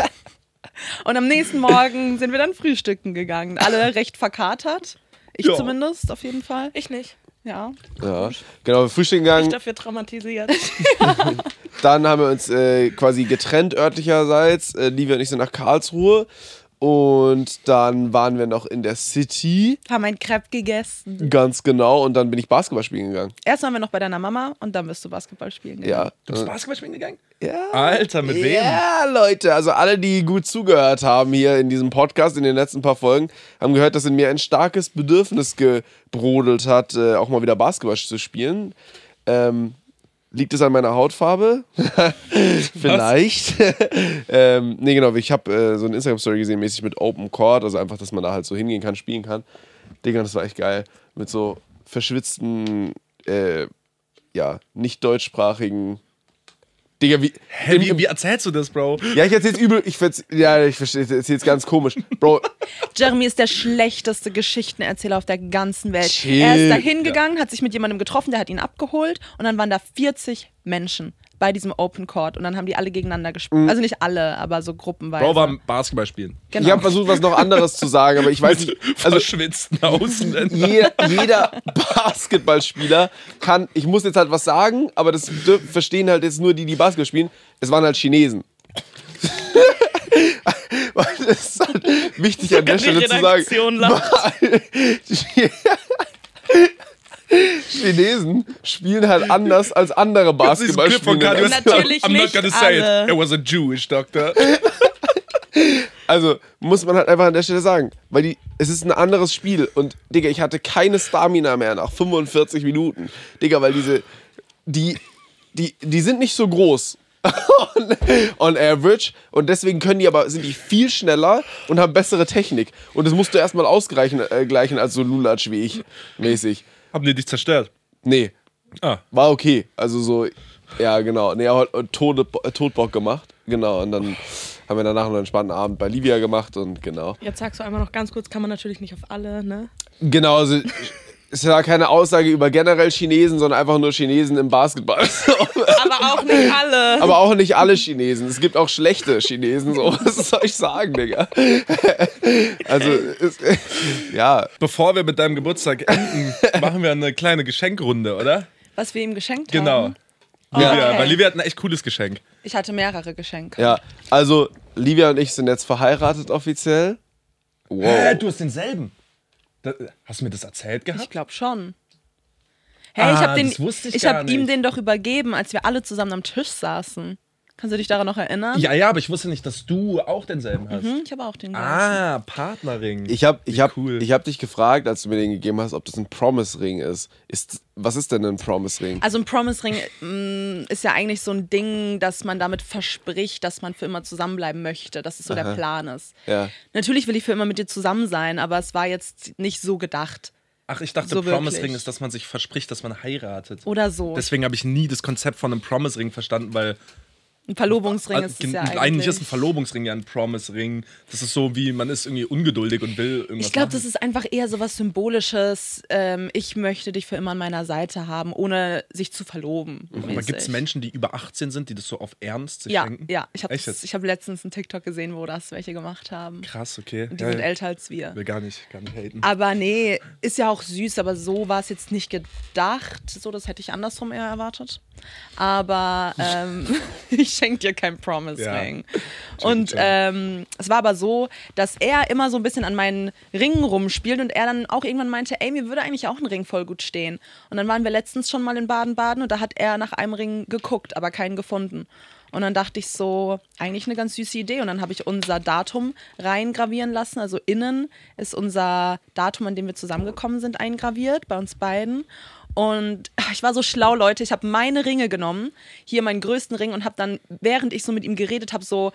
Speaker 3: Und am nächsten Morgen sind wir dann frühstücken gegangen. Alle recht verkatert. Ich
Speaker 2: Ja.
Speaker 3: zumindest, auf jeden Fall.
Speaker 5: Ich nicht.
Speaker 3: Ja.
Speaker 4: Ja, genau, wir frühstücken
Speaker 5: Ich
Speaker 4: gegangen,
Speaker 5: dafür traumatisiert.
Speaker 4: dann haben wir uns äh, quasi getrennt örtlicherseits, äh, Livia und ich sind nach Karlsruhe und dann waren wir noch in der City,
Speaker 3: Haben ein Crepe gegessen.
Speaker 4: ganz genau, und dann bin ich Basketball spielen gegangen.
Speaker 3: Erst waren wir noch bei deiner Mama und dann bist du Basketball spielen gegangen.
Speaker 4: Ja.
Speaker 2: Du bist Basketball spielen gegangen?
Speaker 4: Ja.
Speaker 2: Alter, mit wem?
Speaker 4: Ja, Leute, also alle, die gut zugehört haben hier in diesem Podcast, in den letzten paar Folgen, haben gehört, dass in mir ein starkes Bedürfnis gebrodelt hat, äh, auch mal wieder Basketball zu spielen. Ähm, liegt es an meiner Hautfarbe? Vielleicht. ähm, nee, genau, ich habe äh, so eine Instagram-Story gesehen, mäßig mit Open Court, also einfach, dass man da halt so hingehen kann, spielen kann. Digga, das war echt geil. Mit so verschwitzten, äh, ja, nicht deutschsprachigen. Digga, wie.
Speaker 2: Hä, wie, wie erzählst du das, Bro?
Speaker 4: Ja, ich erzähl's übel, ich verz ja, ich verstehe, ich erzähl's ganz komisch. Bro,
Speaker 3: Jeremy ist der schlechteste Geschichtenerzähler auf der ganzen Welt.
Speaker 4: Chill.
Speaker 3: Er ist da hingegangen, hat sich mit jemandem getroffen, der hat ihn abgeholt und dann waren da vierzig Menschen bei diesem Open Court und dann haben die alle gegeneinander gespielt.
Speaker 4: Mhm.
Speaker 3: Also nicht alle, aber so gruppenweise.
Speaker 2: Bro war Basketball spielen.
Speaker 3: Genau.
Speaker 4: ich habe versucht, was noch anderes zu sagen, aber ich weiß nicht. Also,
Speaker 2: Verschwitzten Außenländer.
Speaker 4: jeder, jeder Basketballspieler kann, ich muss jetzt halt was sagen, aber das dür- verstehen halt jetzt nur die, die Basketball spielen. Es waren halt Chinesen. Weil das ist halt wichtig an der
Speaker 5: Die
Speaker 4: Stelle zu sagen.
Speaker 5: Redaktion lacht.
Speaker 4: Chinesen spielen halt anders als andere
Speaker 2: Dieses Clip von
Speaker 4: Basketballspieler.
Speaker 2: Kanye West.
Speaker 5: Natürlich
Speaker 2: I'm not
Speaker 5: nicht
Speaker 2: gonna say
Speaker 5: alle.
Speaker 2: it. It was a Jewish doctor.
Speaker 4: Also muss man halt einfach an der Stelle sagen, weil die, es ist ein anderes Spiel und Digga, ich hatte keine Stamina mehr nach fünfundvierzig Minuten. Digga, weil diese, die, die, die sind nicht so groß on, on average und deswegen können die aber, sind die viel schneller und haben bessere Technik und das musst du erstmal ausgleichen äh, gleichen als so Lulatsch wie ich mäßig.
Speaker 2: Haben die dich zerstört?
Speaker 4: Nee,
Speaker 2: Ah.
Speaker 4: war okay. Also so, ja genau. Nee, er hat äh, Tode, äh, Totbock gemacht. Genau, und dann haben wir danach noch einen entspannten Abend bei Livia gemacht und genau.
Speaker 5: Jetzt sagst du einmal noch ganz kurz, kann man natürlich nicht auf alle, ne?
Speaker 4: Genau, also es war keine Aussage über generell Chinesen, sondern einfach nur Chinesen im Basketball.
Speaker 5: Aber auch nicht alle.
Speaker 4: Aber auch nicht alle Chinesen. Es gibt auch schlechte Chinesen, so. Was soll ich sagen, Digga? Also, es, ja.
Speaker 2: Bevor wir mit deinem Geburtstag enden, machen wir eine kleine Geschenkrunde, oder?
Speaker 3: Was wir ihm geschenkt
Speaker 2: Genau.
Speaker 3: haben.
Speaker 2: Livia,
Speaker 3: okay.
Speaker 2: weil Livia hat ein echt cooles Geschenk.
Speaker 3: Ich hatte mehrere Geschenke.
Speaker 4: Ja, also Livia und ich sind jetzt verheiratet offiziell. Wow.
Speaker 2: du hast denselben. Da, hast du mir das erzählt gehabt?
Speaker 3: Ich glaube schon. Hey, ich
Speaker 2: Ah,
Speaker 3: habe
Speaker 2: das wusste ich
Speaker 3: ich
Speaker 2: gar
Speaker 3: hab ihm
Speaker 2: nicht.
Speaker 3: den doch übergeben, als wir alle zusammen am Tisch saßen. Kannst du dich daran noch erinnern?
Speaker 2: Ja, ja, aber ich wusste nicht, dass du auch denselben hast.
Speaker 3: Hm, ich habe auch den gleichen.
Speaker 2: Ah, Partnerring.
Speaker 4: Ich habe ich
Speaker 2: Wie
Speaker 4: hab,
Speaker 2: cool.
Speaker 4: ich hab dich gefragt, als du mir den gegeben hast, ob das ein Promise-Ring ist. ist. Was ist denn ein Promise-Ring?
Speaker 3: Also ein Promise-Ring mm, ist ja eigentlich so ein Ding, dass man damit verspricht, dass man für immer zusammenbleiben möchte, dass es so der Plan ist.
Speaker 4: Ja.
Speaker 3: Natürlich will ich für immer mit dir zusammen sein, aber es war jetzt nicht so gedacht.
Speaker 2: Ach, ich dachte,
Speaker 3: So
Speaker 2: Promise
Speaker 3: wirklich.
Speaker 2: Ring ist, dass man sich verspricht, dass man heiratet.
Speaker 3: Oder so.
Speaker 2: Deswegen habe ich nie das Konzept von einem Promise Ring verstanden, weil
Speaker 3: Ein Verlobungsring ist es
Speaker 2: gen-
Speaker 3: ja eigentlich.
Speaker 2: eigentlich ist ein Verlobungsring ja ein Promise Ring. Das ist so wie, man ist irgendwie ungeduldig und will irgendwas
Speaker 3: Ich glaube,
Speaker 2: machen.
Speaker 3: das ist einfach eher so was Symbolisches. Ähm, ich möchte dich für immer an meiner Seite haben, ohne sich zu verloben.
Speaker 2: Aber
Speaker 3: mäßig.
Speaker 2: gibt es Menschen, die über achtzehn sind, die das so auf Ernst sich
Speaker 3: Ja,
Speaker 2: schenken?
Speaker 3: ja. Ich habe
Speaker 2: Echt jetzt?
Speaker 3: hab letztens einen TikTok gesehen, wo das welche gemacht haben.
Speaker 2: Krass, okay.
Speaker 3: Und die
Speaker 2: Ja,
Speaker 3: sind
Speaker 2: ja.
Speaker 3: älter als wir.
Speaker 2: Will gar nicht, gar nicht haten.
Speaker 3: Aber nee, ist ja auch süß, aber so war es jetzt nicht gedacht. So, das hätte ich andersrum eher erwartet. Aber ähm, ich schenke dir keinen Promise-Ring. Und
Speaker 2: check.
Speaker 3: ähm, es war aber so, dass er immer so ein bisschen an meinen Ringen rumspielt und er dann auch irgendwann meinte, ey, mir würde eigentlich auch ein Ring voll gut stehen. Und dann waren wir letztens schon mal in Baden-Baden und da hat er nach einem Ring geguckt, aber keinen gefunden. Und dann dachte ich so, eigentlich eine ganz süße Idee. Und dann habe ich unser Datum reingravieren lassen. Also innen ist unser Datum, an dem wir zusammengekommen sind, eingraviert, bei uns beiden. Und ach, ich war so schlau, Leute. Ich habe meine Ringe genommen, hier meinen größten Ring, und habe dann, während ich so mit ihm geredet habe, so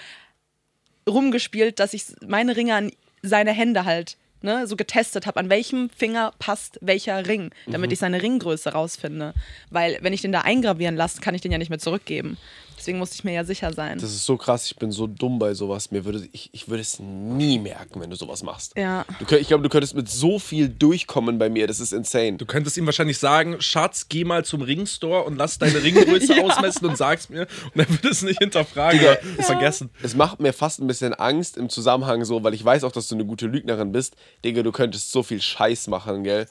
Speaker 3: rumgespielt, dass ich meine Ringe an seine Hände halt ne, so getestet habe, an welchem Finger passt welcher Ring, damit
Speaker 4: Mhm.
Speaker 3: ich seine Ringgröße rausfinde. Weil wenn ich den da eingravieren lasse, kann ich den ja nicht mehr zurückgeben. Deswegen musste ich mir ja sicher sein.
Speaker 4: Das ist so krass, ich bin so dumm bei sowas. Mir würde, ich, ich würde es nie merken, wenn du sowas machst.
Speaker 3: Ja.
Speaker 4: Du, könnt- ich glaube, du könntest mit so viel durchkommen bei mir, das ist insane.
Speaker 2: Du könntest ihm wahrscheinlich sagen, Schatz, geh mal zum Ringstore und lass deine Ringgröße
Speaker 3: Ja.
Speaker 2: ausmessen und sag's mir. Und er würde es nicht hinterfragen
Speaker 4: Digga.
Speaker 2: oder es vergessen.
Speaker 4: Es macht mir fast ein bisschen Angst im Zusammenhang so, weil ich weiß auch, dass du eine gute Lügnerin bist. Digga, du könntest so viel Scheiß machen, gell?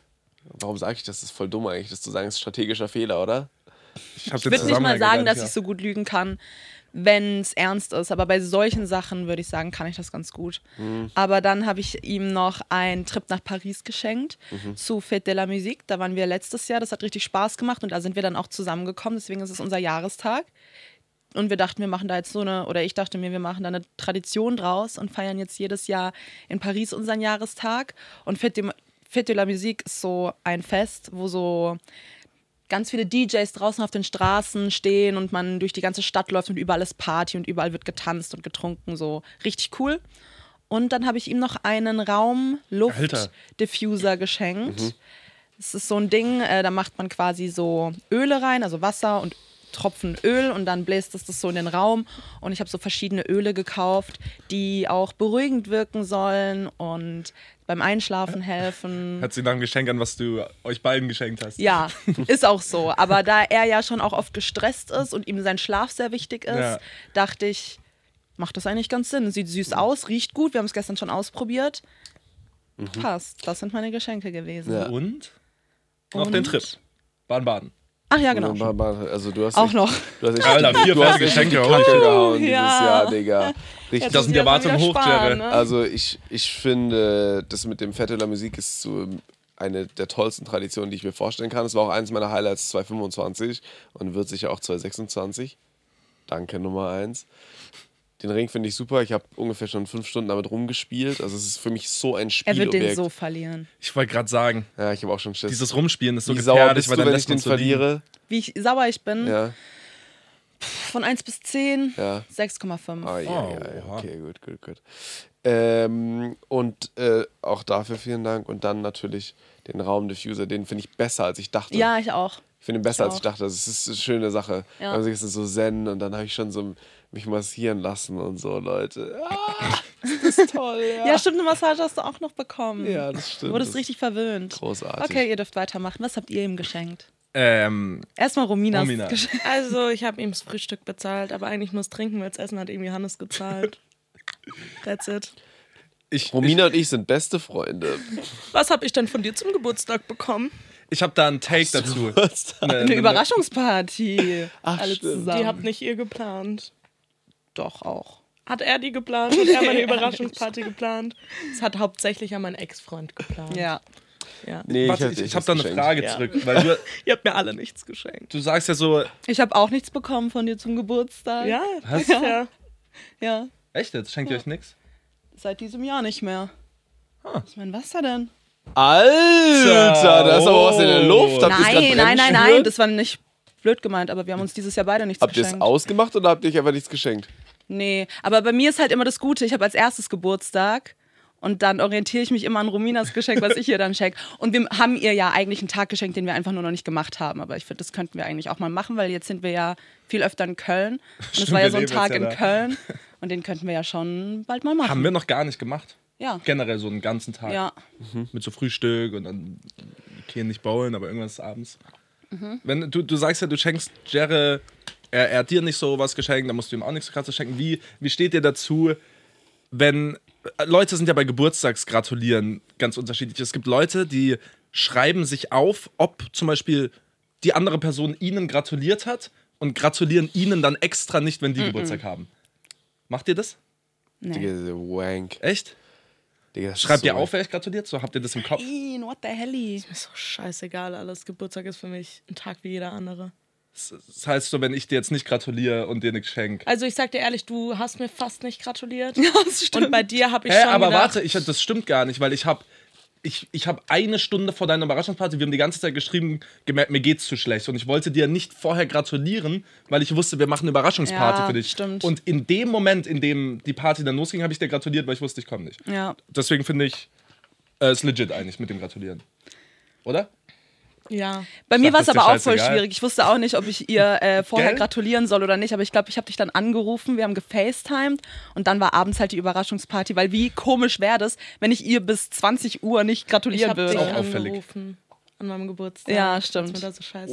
Speaker 4: Warum sage ich das? Das ist voll dumm eigentlich, das zu sagen, das ist ein strategischer Fehler, oder?
Speaker 2: Ich, hab
Speaker 3: Ich
Speaker 2: den
Speaker 3: würde nicht mal
Speaker 2: Zusammenhang
Speaker 3: sagen,
Speaker 2: gar
Speaker 3: dass
Speaker 2: nicht,
Speaker 3: ich so gut lügen kann, wenn es ernst ist. Aber bei solchen Sachen würde ich sagen, kann ich das ganz gut. Aber dann habe ich ihm noch einen Trip nach Paris geschenkt, zu Fête de la Musique. Da waren wir letztes Jahr, das hat richtig Spaß gemacht und da sind wir dann auch zusammengekommen. Deswegen ist es unser Jahrestag. Und wir dachten, wir machen da jetzt so eine, oder ich dachte mir, wir machen da eine Tradition draus und feiern jetzt jedes Jahr in Paris unseren Jahrestag. Und Fête de, Fête de la Musique ist so ein Fest, wo so ganz viele D Js draußen auf den Straßen stehen und man durch die ganze Stadt läuft und überall ist Party und überall wird getanzt und getrunken, so richtig cool. Und dann habe ich ihm noch einen
Speaker 2: Alter.
Speaker 3: Raum-Luft-Diffuser geschenkt. Das ist so ein Ding, äh, da macht man quasi so Öle rein, also Wasser und Tropfen Öl und dann bläst es das so in den Raum. Und ich habe so verschiedene Öle gekauft, die auch beruhigend wirken sollen und beim Einschlafen helfen.
Speaker 2: Hört sich nach einem Geschenk an, was du euch beiden geschenkt hast.
Speaker 3: Ja, ist auch so. Aber da er ja schon auch oft gestresst ist und ihm sein Schlaf sehr wichtig ist,
Speaker 2: Ja.
Speaker 3: dachte ich, macht das eigentlich ganz Sinn. Sieht süß aus, riecht gut. Wir haben es gestern schon ausprobiert. Passt. Das sind meine Geschenke gewesen.
Speaker 4: Ja.
Speaker 2: Und? Noch
Speaker 3: Und?
Speaker 2: den Trip. Baden-Baden.
Speaker 3: Ach ja, genau.
Speaker 4: Also du hast
Speaker 3: Auch
Speaker 4: echt,
Speaker 3: noch.
Speaker 4: Du hast echt,
Speaker 2: Alter, vier
Speaker 4: du hast
Speaker 2: fette
Speaker 4: echt
Speaker 2: Geschenke,
Speaker 4: die
Speaker 2: holy
Speaker 4: Kacke
Speaker 2: shit.
Speaker 4: gehauen dieses
Speaker 3: Ja.
Speaker 4: Jahr, Digga. Richtig.
Speaker 3: Jetzt
Speaker 2: Das sind
Speaker 3: muss
Speaker 2: die
Speaker 3: ich erst mal
Speaker 2: Erwartungen
Speaker 3: wieder
Speaker 2: hoch,
Speaker 3: sparen,
Speaker 2: Jerry.
Speaker 3: ne?
Speaker 4: Also ich, ich finde, das mit dem Fête de la Musique ist so eine der tollsten Traditionen, die ich mir vorstellen kann. Es war auch eines meiner Highlights zwanzig fünfundzwanzig und wird sicher auch zwanzig sechsundzwanzig. Danke, Nummer eins. Den Ring finde ich super. Ich habe ungefähr schon fünf Stunden damit rumgespielt. Also es ist für mich so ein
Speaker 3: Er
Speaker 4: Spielobjekt.
Speaker 3: wird den so verlieren.
Speaker 2: Ich wollte gerade sagen,
Speaker 4: Ja, ich habe auch schon Schiss.
Speaker 2: dieses Rumspielen ist so
Speaker 4: Wie sauer
Speaker 2: gefährlich,
Speaker 4: bist
Speaker 2: weil
Speaker 4: du,
Speaker 2: dann
Speaker 4: wenn ich
Speaker 2: lässt man
Speaker 4: den
Speaker 2: so liegen.
Speaker 4: verliere?
Speaker 3: Wie ich sauer ich bin,
Speaker 4: Ja,
Speaker 3: von eins bis zehn,
Speaker 4: ja.
Speaker 3: sechs Komma fünf.
Speaker 4: Ah, ja,
Speaker 2: Oh,
Speaker 4: ja, ja.
Speaker 2: oha.
Speaker 4: Okay, gut, gut, gut. Ähm, und äh, auch dafür vielen Dank. Und dann natürlich den Raumdiffuser, den finde ich besser, als ich dachte.
Speaker 3: Ja, ich auch.
Speaker 4: Ich finde ihn besser,
Speaker 3: Ich
Speaker 4: als ich
Speaker 3: auch.
Speaker 4: dachte. Das ist eine schöne Sache.
Speaker 3: Ja.
Speaker 4: Also es ist so zen und dann habe ich schon so mich massieren lassen und so, Leute. Ah, das ist toll, ja.
Speaker 3: Ja, stimmt, eine Massage hast du auch noch bekommen.
Speaker 4: Ja, das stimmt.
Speaker 3: Du wurdest
Speaker 4: Das
Speaker 3: richtig verwöhnt.
Speaker 4: großartig.
Speaker 3: Okay, ihr dürft weitermachen. Was habt ihr ihm geschenkt?
Speaker 2: Ähm,
Speaker 3: Erstmal Rominas
Speaker 2: Romina.
Speaker 3: Geschenk.
Speaker 5: Also, ich habe ihm das Frühstück bezahlt, aber eigentlich nur das Trinken, weil das Essen hat irgendwie Hannes gezahlt. That's it.
Speaker 2: ich
Speaker 4: Romina und ich sind beste Freunde.
Speaker 5: Was habe ich denn von dir zum Geburtstag bekommen?
Speaker 2: ich, ich habe da einen Take dazu. Eine,
Speaker 3: Eine Überraschungsparty.
Speaker 4: Ach,
Speaker 3: Alle
Speaker 4: stimmt.
Speaker 3: zusammen.
Speaker 5: Die habt nicht ihr geplant.
Speaker 3: Doch auch.
Speaker 5: Hat er die geplant? Hat er meine Überraschungsparty geplant? Das hat hauptsächlich ja mein Ex-Freund geplant.
Speaker 3: Ja.
Speaker 5: Ja.
Speaker 4: Nee,
Speaker 2: Warte,
Speaker 4: hab-
Speaker 2: ich, ich
Speaker 4: hab's
Speaker 2: habe da eine
Speaker 4: geschenkt.
Speaker 2: Frage
Speaker 5: Ja.
Speaker 2: zurück, weil du,
Speaker 5: Ihr habt mir alle nichts geschenkt.
Speaker 2: du sagst ja so,
Speaker 3: Ich habe auch nichts bekommen von dir zum Geburtstag.
Speaker 5: Ja?
Speaker 2: Was?
Speaker 5: Ja.
Speaker 3: Ja.
Speaker 2: echt jetzt, schenkt ihr euch nichts?
Speaker 3: Seit diesem Jahr nicht mehr.
Speaker 2: Ah.
Speaker 3: Was ist mein Wasser denn?
Speaker 4: Alter, da ist aber was in der Luft. Habt ihr's grad
Speaker 3: Nein,
Speaker 4: brennen
Speaker 3: nein, nein, nein.
Speaker 4: gehört?
Speaker 3: Das war nicht blöd gemeint, aber wir haben uns dieses Jahr beide nichts
Speaker 4: Habt ihr es
Speaker 3: geschenkt.
Speaker 4: ausgemacht oder habt ihr euch einfach nichts geschenkt?
Speaker 3: Nee, aber bei mir ist halt immer das Gute. Ich habe als erstes Geburtstag und dann orientiere ich mich immer an Rominas Geschenk, was ich ihr dann schenke. Und wir haben ihr ja eigentlich einen Tag geschenkt, den wir einfach nur noch nicht gemacht haben. Aber ich finde, das könnten wir eigentlich auch mal machen, weil jetzt sind wir ja viel öfter in Köln. Und es
Speaker 2: Stimmt,
Speaker 3: war ja
Speaker 2: wir
Speaker 3: so ein
Speaker 2: leben
Speaker 3: Tag
Speaker 2: jetzt ja
Speaker 3: in
Speaker 2: da.
Speaker 3: Köln. Und den könnten wir ja schon bald mal machen.
Speaker 2: Haben wir noch gar nicht gemacht.
Speaker 3: Ja.
Speaker 2: Generell so einen ganzen Tag.
Speaker 3: Ja.
Speaker 2: Mit so Frühstück und dann gehen nicht bowlen, aber irgendwas abends. Wenn du, du sagst ja, du schenkst Jerry, er, er hat dir nicht so was geschenkt, dann musst du ihm auch nichts so krasses schenken. Wie, wie steht dir dazu, wenn Leute sind ja bei Geburtstagsgratulieren ganz unterschiedlich. Es gibt Leute, die schreiben sich auf, ob zum Beispiel die andere Person ihnen gratuliert hat und gratulieren ihnen dann extra nicht, wenn die Geburtstag haben. Macht ihr das?
Speaker 3: Nee.
Speaker 4: Digga, diese Wank.
Speaker 2: Echt?
Speaker 4: Digga, das ist
Speaker 2: Schreibt
Speaker 4: so
Speaker 2: ihr auf, wer euch gratuliert? So habt ihr das im Kopf?
Speaker 3: Ih, what the helly?
Speaker 5: Ist so scheißegal alles. Geburtstag ist für mich ein Tag wie jeder andere.
Speaker 2: Das heißt so, wenn ich dir jetzt nicht gratuliere und dir nichts schenke.
Speaker 5: Also ich sag dir ehrlich, du hast mir fast nicht gratuliert.
Speaker 3: Ja, das stimmt.
Speaker 5: Und bei dir habe ich
Speaker 2: Hä,
Speaker 5: schon
Speaker 2: aber
Speaker 5: gedacht,
Speaker 2: warte, ich, das stimmt gar nicht, weil ich habe ich, ich hab eine Stunde vor deiner Überraschungsparty, wir haben die ganze Zeit geschrieben, gemerkt, mir geht's zu schlecht. Und ich wollte dir nicht vorher gratulieren, weil ich wusste, wir machen eine Überraschungsparty
Speaker 3: Ja,
Speaker 2: für dich.
Speaker 3: stimmt.
Speaker 2: Und in dem Moment, in dem die Party dann losging, habe ich dir gratuliert, weil ich wusste, ich komme nicht.
Speaker 3: Ja.
Speaker 2: Deswegen finde ich, es äh, ist legit eigentlich mit dem Gratulieren. Oder?
Speaker 5: ja.
Speaker 3: Bei mir
Speaker 2: dachte,
Speaker 3: war es
Speaker 2: ist dir
Speaker 3: aber auch voll
Speaker 2: scheißegal.
Speaker 3: schwierig. Ich wusste auch nicht, ob ich ihr äh, vorher
Speaker 2: Gell?
Speaker 3: gratulieren soll oder nicht. Aber ich glaube, ich habe dich dann angerufen, wir haben gefacetimed und dann war abends halt die Überraschungsparty. Weil wie komisch wäre das, wenn ich ihr bis zwanzig Uhr nicht
Speaker 5: Ich
Speaker 3: gratulieren
Speaker 5: habe dich
Speaker 3: würde.
Speaker 2: auch auffällig.
Speaker 5: angerufen an meinem Geburtstag.
Speaker 3: Ja, stimmt.
Speaker 5: Als mir da so scheiße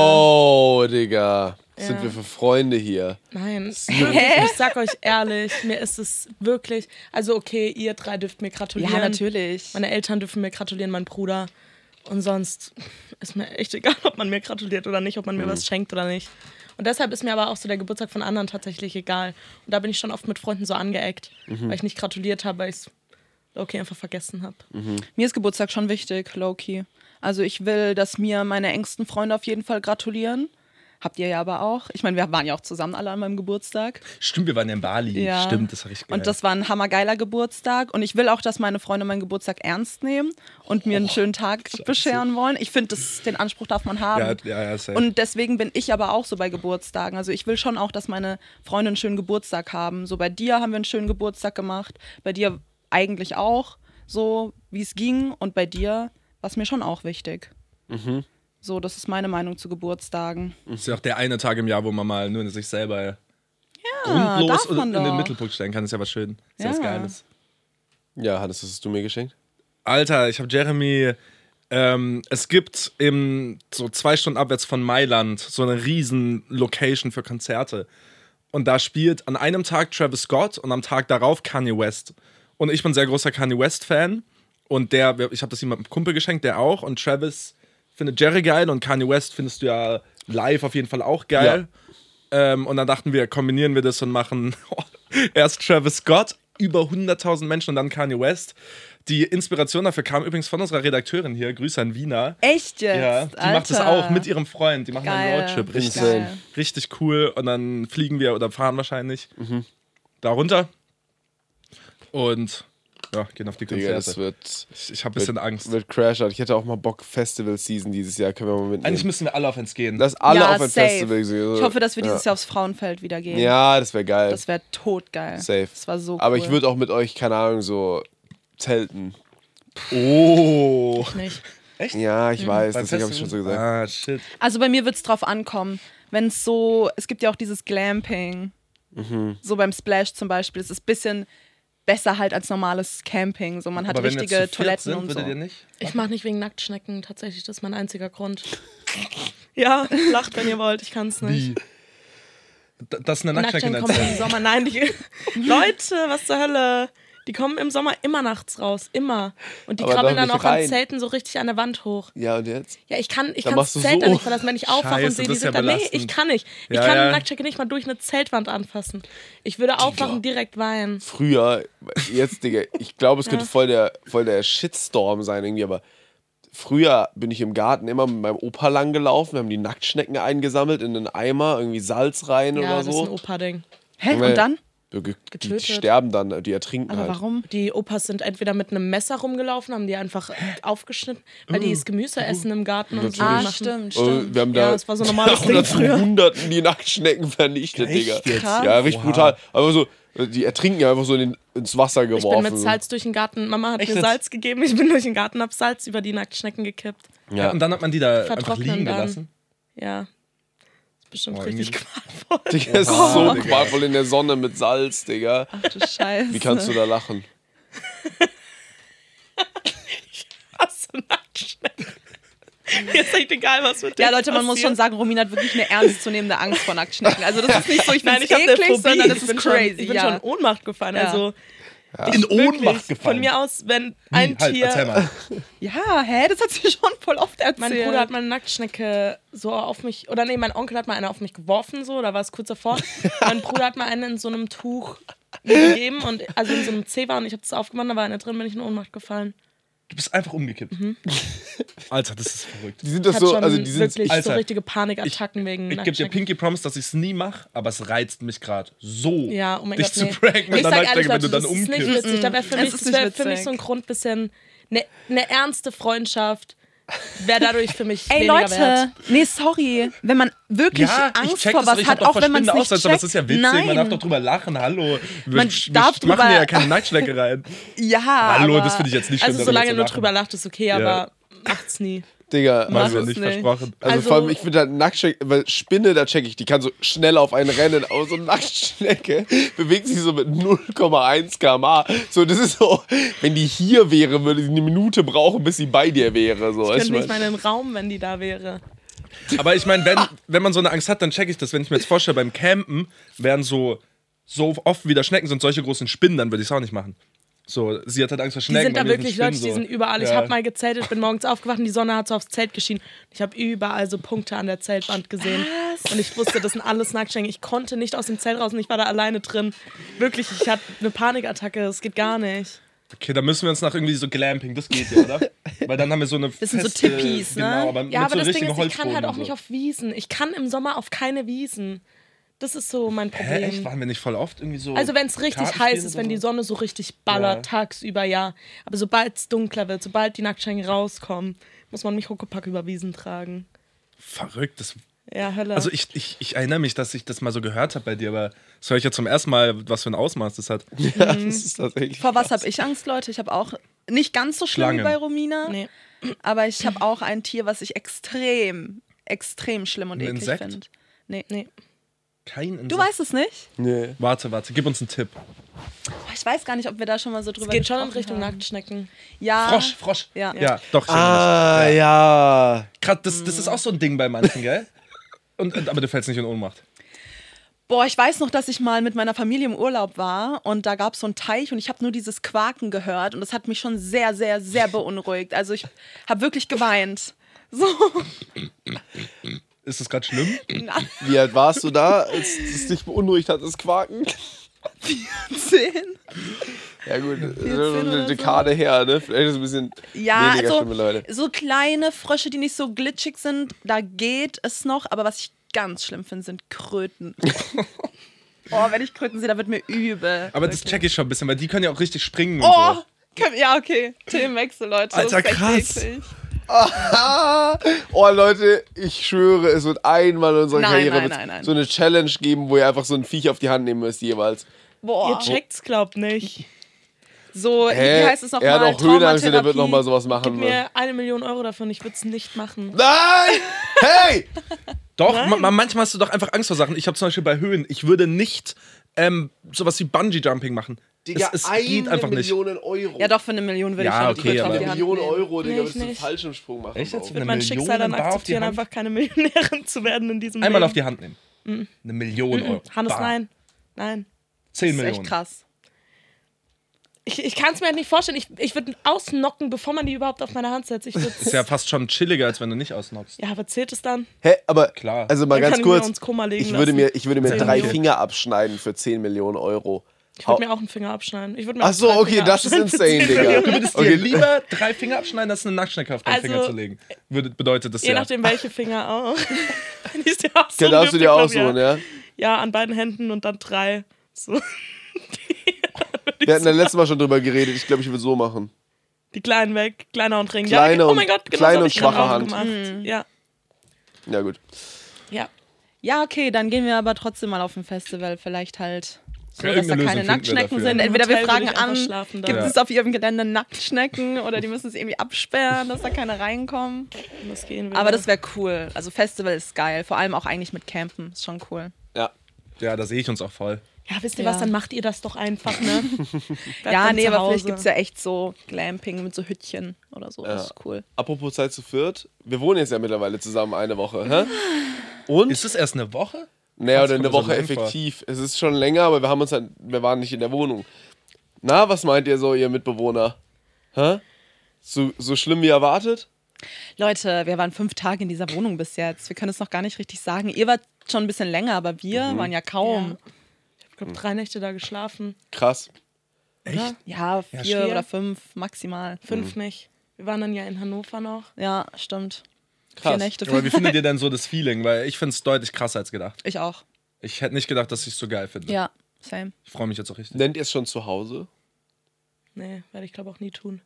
Speaker 4: Wow, Digga. Was
Speaker 5: Ja.
Speaker 4: sind wir für Freunde hier?
Speaker 5: ging. Nein, ich sag euch ehrlich, mir ist es wirklich, also okay, ihr drei dürft mir gratulieren.
Speaker 3: Ja, natürlich.
Speaker 5: Meine Eltern dürfen mir gratulieren, mein Bruder. Und sonst ist mir echt egal, ob man mir gratuliert oder nicht, ob man mir was schenkt oder nicht. Und deshalb ist mir aber auch so der Geburtstag von anderen tatsächlich egal. Und da bin ich schon oft mit Freunden so angeeckt, weil ich nicht gratuliert habe, weil ich es okay einfach vergessen habe.
Speaker 3: Mir ist Geburtstag schon wichtig, low-key. Also ich will, dass mir meine engsten Freunde auf jeden Fall gratulieren. Habt ihr ja aber auch. Ich meine, wir waren ja auch zusammen alle an meinem Geburtstag.
Speaker 2: Stimmt, wir waren ja in Bali.
Speaker 3: Ja.
Speaker 2: Stimmt, das war richtig geil.
Speaker 3: Und das war ein hammergeiler Geburtstag. Und ich will auch, dass meine Freunde meinen Geburtstag ernst nehmen und mir einen schönen Tag bescheren wollen. Ich finde, den Anspruch darf man haben.
Speaker 2: ja, ja, ja, safe.
Speaker 3: Und deswegen bin ich aber auch so bei Geburtstagen. Also ich will schon auch, dass meine Freunde einen schönen Geburtstag haben. So bei dir haben wir einen schönen Geburtstag gemacht. Bei dir eigentlich auch, so wie es ging. Und bei dir war es mir schon auch wichtig.
Speaker 2: Mhm.
Speaker 3: So, das ist meine Meinung zu Geburtstagen.
Speaker 2: Das ist ja auch der eine Tag im Jahr, wo man mal nur sich selber
Speaker 3: Ja,
Speaker 2: grundlos
Speaker 3: darf
Speaker 2: in
Speaker 3: man
Speaker 2: den
Speaker 3: doch.
Speaker 2: Mittelpunkt stellen kann. Ist ja was schön. Ist ja was
Speaker 3: Ja.
Speaker 2: Geiles.
Speaker 4: Ja, Hannes, was hast du mir geschenkt?
Speaker 2: Alter, ich habe Jeremy. Ähm, es gibt im so zwei Stunden abwärts von Mailand so eine riesen Location für Konzerte. Und da spielt an einem Tag Travis Scott und am Tag darauf Kanye West. Und ich bin sehr großer Kanye West-Fan. Und der, ich habe das jemandem Kumpel geschenkt, der auch. Und Travis findet Jerry geil und Kanye West findest du ja live auf jeden Fall auch geil. Ähm, und dann dachten wir, kombinieren wir das und machen erst Travis Scott, über hunderttausend Menschen und dann Kanye West. Die Inspiration dafür kam übrigens von unserer Redakteurin hier, Grüße an Wiener.
Speaker 3: Echt jetzt?
Speaker 2: Ja, die
Speaker 3: Alter.
Speaker 2: macht das auch mit ihrem Freund. Die machen
Speaker 3: Geil.
Speaker 2: einen Roadtrip. Richtig,
Speaker 4: Geil.
Speaker 2: richtig cool. Und dann fliegen wir oder fahren wahrscheinlich da runter. Und ja, gehen auf die
Speaker 4: Digga, das
Speaker 2: Konzerte.
Speaker 4: wird,
Speaker 2: Ich, ich habe ein bisschen
Speaker 4: wird,
Speaker 2: Angst.
Speaker 4: wird Crasher. Ich hätte auch mal Bock, Festival-Season dieses Jahr. Können wir mal mitnehmen.
Speaker 2: Eigentlich müssen wir alle auf eins gehen.
Speaker 4: Lass alle
Speaker 3: Ja,
Speaker 4: auf ein
Speaker 3: safe.
Speaker 4: Festival gehen.
Speaker 3: Ich hoffe, dass wir
Speaker 4: ja.
Speaker 3: dieses Jahr aufs Frauenfeld wieder gehen.
Speaker 4: Ja, das wäre geil.
Speaker 3: Das wäre totgeil.
Speaker 4: Safe.
Speaker 3: Das war so cool.
Speaker 4: Aber ich würde auch mit euch, keine Ahnung, so zelten.
Speaker 2: Oh.
Speaker 5: Nicht.
Speaker 4: Ja, ich weiß,
Speaker 2: Beim
Speaker 4: deswegen habe ich schon so
Speaker 2: Festival?
Speaker 4: gesagt.
Speaker 2: Ah, shit.
Speaker 3: Also bei mir wird es drauf ankommen. Wenn es so, es gibt ja auch dieses Glamping.
Speaker 4: Mhm.
Speaker 3: So beim Splash zum Beispiel. Es ist ein bisschen besser halt als normales Camping. So, man hat
Speaker 2: Aber wenn wir
Speaker 3: richtige
Speaker 2: zu viert
Speaker 3: Toiletten
Speaker 2: sind,
Speaker 3: und so.
Speaker 2: würdet ihr nicht?
Speaker 5: Ich mache nicht wegen Nacktschnecken, tatsächlich, das ist mein einziger Grund. Ja, lacht, wenn ihr wollt, ich kann es nicht.
Speaker 2: Wie? D- Das ist eine Nacktschnecke in
Speaker 5: Nacktschnecken
Speaker 2: deinem
Speaker 5: kommen im
Speaker 2: Zelt.
Speaker 5: Sommer, nein, die, Leute, was zur Hölle? Die kommen im Sommer immer nachts raus, immer. Und die
Speaker 4: Aber
Speaker 5: krabbeln
Speaker 4: doch
Speaker 5: dann
Speaker 4: nicht
Speaker 5: auch an
Speaker 4: rein.
Speaker 5: Zelten so richtig an der Wand hoch.
Speaker 4: Ja, und jetzt?
Speaker 5: Ja, ich kann, ich
Speaker 4: Dann
Speaker 5: kann
Speaker 4: machst
Speaker 5: das
Speaker 4: du
Speaker 5: Zelt
Speaker 4: so.
Speaker 5: dann nicht verlassen, wenn ich aufwache und
Speaker 2: Scheiße,
Speaker 5: sehe, die
Speaker 2: das ist
Speaker 5: sind
Speaker 2: ja
Speaker 5: da. Nee,
Speaker 2: belastend.
Speaker 5: ich kann nicht. Ich
Speaker 2: Ja,
Speaker 5: kann
Speaker 2: ja.
Speaker 5: eine Nacktschnecke nicht mal durch eine Zeltwand anfassen. Ich würde aufwachen, direkt weinen.
Speaker 4: Früher, jetzt, Digga, ich glaube, es könnte
Speaker 5: Ja.
Speaker 4: voll der, voll der Shitstorm sein irgendwie, aber früher bin ich im Garten immer mit meinem Opa lang gelaufen, wir haben die Nacktschnecken eingesammelt in einen Eimer, irgendwie Salz rein
Speaker 5: Ja,
Speaker 4: oder
Speaker 5: das ist ein
Speaker 4: so.
Speaker 5: Opa-Ding.
Speaker 3: Hä?
Speaker 4: Junge,
Speaker 3: Und dann?
Speaker 4: Die, die, die
Speaker 5: Getötet.
Speaker 4: sterben dann, die ertrinken
Speaker 3: Aber
Speaker 4: halt.
Speaker 3: warum?
Speaker 5: Die Opas sind entweder mit einem Messer rumgelaufen, haben die einfach aufgeschnitten, weil die das Gemüse essen im Garten und so.
Speaker 3: Ah,
Speaker 5: machen.
Speaker 3: stimmt,
Speaker 4: Oh,
Speaker 3: stimmt.
Speaker 4: wir haben
Speaker 5: Ja,
Speaker 4: da
Speaker 5: das war so ein normales Ding
Speaker 4: Hunderten,
Speaker 5: früher.
Speaker 4: Hunderten die Nacktschnecken vernichtet,
Speaker 2: Echt
Speaker 4: Digga.
Speaker 2: jetzt?
Speaker 3: Krass.
Speaker 4: Ja, richtig
Speaker 2: Oha.
Speaker 4: brutal. Aber so, die ertrinken ja einfach so in den, ins Wasser
Speaker 5: Ich
Speaker 4: geworfen.
Speaker 5: bin mit Salz durch den Garten. Mama hat
Speaker 2: Echt
Speaker 5: mir
Speaker 2: jetzt?
Speaker 5: Salz gegeben. Ich bin durch den Garten, hab Salz über die Nacktschnecken gekippt.
Speaker 2: Ja.
Speaker 4: Ja,
Speaker 2: Und dann hat man die da einfach
Speaker 5: Vertrocknen
Speaker 2: liegen
Speaker 5: dann.
Speaker 2: gelassen.
Speaker 5: Ja. Ist bestimmt
Speaker 2: Oh,
Speaker 5: richtig
Speaker 2: irgendwie-
Speaker 5: qualvoll.
Speaker 4: Digga, es ist
Speaker 2: Oh,
Speaker 4: so
Speaker 2: Digga.
Speaker 4: qualvoll in der Sonne mit Salz, Digga.
Speaker 3: Ach du Scheiße.
Speaker 4: Wie kannst du da lachen?
Speaker 5: Was für Nacktschnecken. Mir ist echt egal, was mit
Speaker 3: Ja,
Speaker 5: denen
Speaker 3: Leute, man muss schon
Speaker 5: passiert.
Speaker 3: sagen, Romina hat wirklich eine ernstzunehmende Angst vor Nacktschnecken. Also das ist nicht so, ich
Speaker 5: Nein,
Speaker 3: find's
Speaker 5: ich habe eine
Speaker 3: eklig,
Speaker 5: Phobie.
Speaker 3: sondern das
Speaker 5: ich
Speaker 3: ist
Speaker 5: bin
Speaker 3: crazy.
Speaker 5: Schon, ich bin
Speaker 3: ja.
Speaker 5: schon in Ohnmacht gefallen.
Speaker 3: Ja.
Speaker 5: Also
Speaker 2: In
Speaker 5: wirklich,
Speaker 2: Ohnmacht gefallen.
Speaker 5: von mir aus, wenn
Speaker 2: Wie?
Speaker 5: ein
Speaker 2: halt,
Speaker 5: Tier...
Speaker 2: erzähl mal.
Speaker 3: ja, hä? Das hat sie schon voll oft erzählt.
Speaker 5: Mein Bruder hat mal eine Nacktschnecke so auf mich, oder nee, mein Onkel hat mal eine auf mich geworfen, so, da war es kurz davor. Mein Bruder hat mal eine in so einem Tuch gegeben, und also in so einem Zewa, und ich habe das aufgemacht, da war eine drin, bin ich in Ohnmacht gefallen.
Speaker 2: Du bist einfach umgekippt. Alter, das ist verrückt.
Speaker 4: Die sind
Speaker 5: Ich
Speaker 4: das
Speaker 5: hatte
Speaker 4: so,
Speaker 5: schon
Speaker 4: also die sind
Speaker 5: wirklich so
Speaker 2: Alter,
Speaker 5: richtige Panikattacken wegen
Speaker 2: Ich gebe dir
Speaker 5: Nacktschnecken.
Speaker 2: Pinky Promise, dass ich es nie mache, aber es reizt mich gerade so,
Speaker 5: Ja, oh mein
Speaker 2: dich
Speaker 5: Gott,
Speaker 2: zu
Speaker 5: nee.
Speaker 2: pranken mit
Speaker 5: Ich
Speaker 2: einer
Speaker 5: sag ehrlich,
Speaker 2: Nacktschnecke, wenn du
Speaker 5: Leute,
Speaker 2: dann
Speaker 5: das ist nicht
Speaker 2: umkippst.
Speaker 5: witzig. Da wäre für,
Speaker 3: Es
Speaker 5: mich,
Speaker 3: ist
Speaker 5: das
Speaker 3: nicht
Speaker 5: wär für mich
Speaker 3: witzig.
Speaker 5: so ein Grund, bisschen eine ne ernste Freundschaft wäre dadurch für mich
Speaker 3: Ey
Speaker 5: weniger
Speaker 3: Leute,
Speaker 5: wert.
Speaker 3: nee, sorry. Wenn man wirklich
Speaker 2: Ja, ich
Speaker 3: Angst
Speaker 2: check
Speaker 3: vor
Speaker 2: das,
Speaker 3: was
Speaker 2: ich
Speaker 3: hat,
Speaker 2: hab doch
Speaker 3: auch wenn man es
Speaker 2: verschwindende
Speaker 3: nicht
Speaker 2: Aussätze,
Speaker 3: checkt.
Speaker 2: aber das ist ja witzig,
Speaker 3: Nein.
Speaker 2: man darf doch drüber lachen, hallo. Wir,
Speaker 3: Man
Speaker 2: wir
Speaker 3: darf
Speaker 2: machen
Speaker 3: drüber-
Speaker 2: ja keine Nacktschnecke rein.
Speaker 3: Ja,
Speaker 2: Hallo,
Speaker 3: aber
Speaker 2: das finde ich jetzt nicht schlimm,
Speaker 5: Also
Speaker 2: darüber
Speaker 5: solange
Speaker 2: zu
Speaker 5: du
Speaker 2: lachen.
Speaker 5: drüber lacht, ist okay,
Speaker 2: Ja.
Speaker 5: aber macht's nie.
Speaker 4: Digga,
Speaker 2: Machen
Speaker 4: also,
Speaker 2: wir
Speaker 3: es
Speaker 2: nicht,
Speaker 3: nicht.
Speaker 2: versprochen.
Speaker 4: also,
Speaker 5: Also-
Speaker 4: vor allem, ich finde halt Nacktschnecke, weil Spinne, da check ich, die kann so schnell auf einen rennen, aber so eine Nacktschnecke bewegt sich so mit null Komma eins Kilometer pro Stunde. So, das ist so, wenn die hier wäre, würde sie eine Minute brauchen, bis sie bei dir wäre. So,
Speaker 5: Ich
Speaker 4: weißt
Speaker 5: könnte
Speaker 4: du,
Speaker 5: nicht
Speaker 4: was?
Speaker 5: mal in den Raum, wenn die da wäre.
Speaker 2: Aber ich meine, wenn, wenn man so eine Angst hat, dann check ich das. Wenn ich mir jetzt vorstelle, beim Campen wären so, so oft wieder Schnecken sind solche großen Spinnen, dann würde ich es auch nicht machen. So, sie hat halt Angst vor
Speaker 5: Die
Speaker 2: Schnecken.
Speaker 5: sind da
Speaker 2: bei mir
Speaker 5: wirklich,
Speaker 2: Spinnen
Speaker 5: Leute, die
Speaker 2: so.
Speaker 5: sind überall. Ich
Speaker 2: Ja.
Speaker 5: habe mal gezeltet, bin morgens aufgewacht und die Sonne hat so aufs Zelt geschienen. Ich habe überall so Punkte an der Zeltwand gesehen.
Speaker 3: Was?
Speaker 5: Und ich wusste, das sind alles Nacktschnecken. Ich konnte nicht aus dem Zelt raus und ich war da alleine drin. Wirklich, ich hatte eine Panikattacke. Das geht gar nicht.
Speaker 2: Okay, dann müssen wir uns nach irgendwie so Glamping, das geht ja, oder? Weil dann haben wir so eine
Speaker 3: Das sind so
Speaker 2: feste,
Speaker 3: Tippis, ne?
Speaker 2: Genau, aber mit
Speaker 5: Ja, aber
Speaker 2: so
Speaker 5: das Ding
Speaker 2: richtigen
Speaker 5: ist, ich kann
Speaker 2: Holzboden
Speaker 5: halt auch
Speaker 2: und so.
Speaker 5: nicht auf Wiesen. Ich kann im Sommer auf keine Wiesen. Das ist so mein
Speaker 2: Hä,
Speaker 5: Problem.
Speaker 2: echt? Waren wir nicht voll oft irgendwie so...
Speaker 5: Also wenn es richtig
Speaker 2: Karten
Speaker 5: heiß
Speaker 2: spielen
Speaker 5: ist,
Speaker 2: oder
Speaker 5: wenn die
Speaker 2: so?
Speaker 5: Sonne so richtig ballert,
Speaker 2: Ja.
Speaker 5: tagsüber, ja. Aber sobald es dunkler wird, sobald die Nacktschnecken rauskommen, muss man mich Huckepack über Wiesen tragen.
Speaker 2: Verrückt, das...
Speaker 5: Ja, Hölle.
Speaker 2: Also ich, ich, ich erinnere mich, dass ich das mal so gehört habe bei dir, aber das höre ich ja zum ersten Mal, was für ein Ausmaß das hat.
Speaker 4: Ja, das ist tatsächlich.
Speaker 3: Vor was habe ich Angst, Leute? Ich habe auch nicht ganz so schlimm
Speaker 2: Schlangen.
Speaker 3: wie bei Romina,
Speaker 5: nee.
Speaker 3: aber ich habe auch ein Tier, was ich extrem, extrem schlimm und
Speaker 2: Ein
Speaker 3: eklig
Speaker 2: Insekt?
Speaker 3: finde. Nee.
Speaker 5: Nee.
Speaker 2: Kein Insekt.
Speaker 3: Du weißt es nicht?
Speaker 4: Nee.
Speaker 2: Warte, warte, gib uns einen Tipp.
Speaker 3: Boah, Ich weiß gar nicht, ob wir da schon mal so drüber
Speaker 5: Es geht schon in
Speaker 3: gesprochen
Speaker 5: Richtung
Speaker 3: haben.
Speaker 5: Nacktschnecken.
Speaker 3: Ja.
Speaker 2: Frosch, Frosch.
Speaker 3: Ja.
Speaker 2: Ja, doch. Ich
Speaker 4: Ah,
Speaker 2: erinnere mich.
Speaker 4: ja.
Speaker 2: Grad, das, das ist auch so ein Ding bei manchen, gell? Und, und- aber du fällst nicht in Ohnmacht.
Speaker 3: Boah, ich weiß noch, dass ich mal mit meiner Familie im Urlaub war und da gab es so einen Teich und ich habe nur dieses Quaken gehört und das hat mich schon sehr, sehr, sehr beunruhigt. Also ich habe wirklich geweint. So.
Speaker 2: Ist das gerade schlimm?
Speaker 3: Na,
Speaker 4: Wie alt warst du da, als es dich beunruhigt hat, das Quaken?
Speaker 3: zehn.
Speaker 4: Ja gut, das ist
Speaker 3: vierzehn
Speaker 4: schon eine
Speaker 3: oder so.
Speaker 4: Dekade her, ne? Vielleicht ist es ein bisschen
Speaker 3: Ja,
Speaker 4: weniger
Speaker 3: also
Speaker 4: schlimme Leute.
Speaker 3: so kleine Frösche, die nicht so glitschig sind, da geht es noch. Aber was ich ganz schlimm finde, sind Kröten. Oh, wenn ich Kröten sehe, da wird mir übel.
Speaker 2: Aber das check ich schon ein bisschen, weil die können ja auch richtig springen und
Speaker 3: Oh,
Speaker 2: so.
Speaker 3: komm- ja, okay. Themenwechsel, Leute.
Speaker 2: Alter,
Speaker 3: Das ist echt
Speaker 2: krass.
Speaker 3: eklig.
Speaker 4: Ah, oh Leute, ich schwöre, es wird einmal in unserer
Speaker 3: Nein,
Speaker 4: Karriere
Speaker 3: nein,
Speaker 4: wird's
Speaker 3: nein, nein.
Speaker 4: so eine Challenge geben, wo ihr einfach so ein Viech auf die Hand nehmen müsst jeweils.
Speaker 3: Boah.
Speaker 5: Ihr checkt's, glaubt nicht.
Speaker 3: So,
Speaker 4: Hä?
Speaker 3: wie heißt es
Speaker 4: Er hat
Speaker 3: nochmal?
Speaker 4: auch Höhenangst, der wird nochmal sowas
Speaker 5: Gib
Speaker 4: machen.
Speaker 5: mir eine Million Euro dafür und ich würde es nicht machen.
Speaker 4: Nein! Hey!
Speaker 2: Doch, ma, ma, manchmal hast du doch einfach Angst vor Sachen. Ich habe zum Beispiel bei Höhen, ich würde nicht ähm, sowas wie Bungee-Jumping machen.
Speaker 4: Digga,
Speaker 2: es, es
Speaker 4: eine
Speaker 2: geht einfach nicht.
Speaker 4: Million Euro.
Speaker 3: Ja, doch, für eine Million würde
Speaker 2: Ja,
Speaker 3: ich schon
Speaker 2: okay,
Speaker 3: die
Speaker 2: aber-
Speaker 3: auf
Speaker 4: Eine
Speaker 3: die Hand
Speaker 4: Million
Speaker 3: nehmen.
Speaker 4: Euro, Digga,
Speaker 5: Nee,
Speaker 4: willst du
Speaker 5: ich
Speaker 4: einen
Speaker 5: nicht.
Speaker 4: Fallschirmsprung machen?
Speaker 2: Echt jetzt?
Speaker 4: Bro?
Speaker 5: Wird
Speaker 2: Eine
Speaker 5: mein
Speaker 2: Million
Speaker 5: Schicksal dann
Speaker 2: bar auf die
Speaker 5: akzeptieren,
Speaker 2: Hand?
Speaker 5: einfach keine Millionärin zu werden in diesem
Speaker 2: Einmal
Speaker 5: Leben.
Speaker 2: auf die Hand nehmen. Eine Million Euro.
Speaker 5: Hannes,
Speaker 2: Bar.
Speaker 5: nein. Nein.
Speaker 2: Zehn
Speaker 3: Das ist
Speaker 2: Millionen.
Speaker 3: echt krass.
Speaker 5: Ich, ich kann es mir halt nicht vorstellen. Ich, ich würde ausnocken, bevor man die überhaupt auf meine Hand setzt. Ich würd,
Speaker 2: Ist ja fast schon chilliger, als wenn du nicht ausnockst.
Speaker 5: ja, aber zählt es dann?
Speaker 4: Hä, aber,
Speaker 2: Klar.
Speaker 4: also mal
Speaker 5: Dann
Speaker 4: ganz
Speaker 5: kann ich mir
Speaker 4: kurz,
Speaker 5: ins Koma legen
Speaker 4: ich würde
Speaker 5: lassen.
Speaker 4: mir, ich würde mir
Speaker 5: Zehn
Speaker 4: drei
Speaker 5: Millionen.
Speaker 4: Finger abschneiden für zehn Millionen Euro.
Speaker 5: Ich würde mir auch einen Finger abschneiden. Ich würd mir
Speaker 4: Ach
Speaker 5: auch
Speaker 4: so,
Speaker 5: drei
Speaker 4: okay,
Speaker 5: Finger
Speaker 4: das ist
Speaker 5: abschneiden für
Speaker 4: insane,
Speaker 5: zehn
Speaker 4: Digga.
Speaker 5: Millionen.
Speaker 2: Du würdest
Speaker 4: Okay.
Speaker 2: dir lieber drei Finger abschneiden, als eine Nacktschnecke auf deinen
Speaker 5: Also-
Speaker 2: Finger zu legen. Würde, bedeutet das
Speaker 5: Je
Speaker 2: ja.
Speaker 5: nachdem, welche Finger auch. Wenn ich dir aussuchen
Speaker 4: Ja, darfst du dir
Speaker 5: dürfte,
Speaker 4: aussuchen,
Speaker 5: glaub,
Speaker 4: ja?
Speaker 5: ja. Ja, an beiden Händen und dann drei. So.
Speaker 4: Wir hatten ja letztes Mal schon drüber geredet. Ich glaube, ich würde so machen.
Speaker 5: Die kleinen weg, kleiner und Ring.
Speaker 4: Kleine
Speaker 5: ja, oh
Speaker 4: und-
Speaker 5: mein Gott, genau
Speaker 4: kleine
Speaker 5: so hab
Speaker 4: und
Speaker 5: ich dann
Speaker 4: schwache
Speaker 5: auch
Speaker 4: Hand.
Speaker 5: gemacht. Ja,
Speaker 4: Ja, gut.
Speaker 5: ja.
Speaker 3: Ja, okay, dann gehen wir aber trotzdem mal auf ein Festival. Vielleicht halt so,
Speaker 2: Ja,
Speaker 3: dass da
Speaker 2: irgendeine
Speaker 3: keine
Speaker 2: Lösung finden wir
Speaker 3: Nacktschnecken
Speaker 2: dafür.
Speaker 3: sind.
Speaker 5: Im
Speaker 3: Entweder wir
Speaker 5: Hotel
Speaker 3: fragen
Speaker 5: würde ich einfach
Speaker 3: an,
Speaker 5: schlafen
Speaker 3: gibt
Speaker 5: dann.
Speaker 3: es auf ihrem Gelände Nacktschnecken oder die müssen es irgendwie absperren, dass da keine reinkommen.
Speaker 5: Das gehen würde.
Speaker 3: Aber das wäre cool. Also Festival ist geil. Vor allem auch eigentlich mit Campen. Ist schon cool.
Speaker 4: Ja.
Speaker 2: Ja, da sehe ich uns auch voll.
Speaker 5: Ja, wisst ihr
Speaker 3: Ja.
Speaker 5: was, dann macht ihr das doch einfach, ne? Bleibt
Speaker 3: ja,
Speaker 5: dann
Speaker 3: nee,
Speaker 5: zu
Speaker 3: aber vielleicht
Speaker 5: Hause.
Speaker 3: gibt es ja echt so Glamping mit so Hüttchen oder so. Das ist cool.
Speaker 4: Apropos Zeit zu viert. Wir wohnen jetzt ja mittlerweile zusammen eine Woche, hä? Und?
Speaker 2: Ist es erst eine Woche?
Speaker 4: Naja,
Speaker 2: Das
Speaker 4: oder
Speaker 2: kommt
Speaker 4: eine
Speaker 2: mir so
Speaker 4: Woche
Speaker 2: lang vor.
Speaker 4: effektiv. Es ist schon länger, aber wir haben uns halt, wir waren nicht in der Wohnung. Na, was meint ihr so, ihr Mitbewohner? Hä? So, so schlimm wie erwartet?
Speaker 3: Leute, wir waren fünf Tage in dieser Wohnung bis jetzt. Wir können es noch gar nicht richtig sagen. Ihr wart schon ein bisschen länger, aber wir waren ja kaum.
Speaker 5: Ich glaube, drei Nächte da geschlafen.
Speaker 4: Krass.
Speaker 2: Echt?
Speaker 3: Ja, vier
Speaker 5: vier.
Speaker 3: oder fünf maximal.
Speaker 5: Fünf nicht. Wir waren dann ja in Hannover noch.
Speaker 3: Ja, stimmt.
Speaker 4: Krass.
Speaker 3: Vier Nächte.
Speaker 2: Aber wie findet ihr denn so das Feeling? Weil ich finde es deutlich krasser als gedacht.
Speaker 3: Ich auch.
Speaker 2: Ich hätte nicht gedacht, dass ich es so geil finde.
Speaker 3: Ja, same.
Speaker 2: Ich freue mich jetzt auch richtig.
Speaker 4: Nennt ihr es schon zu Hause?
Speaker 5: Nee, werde ich glaube auch nie tun.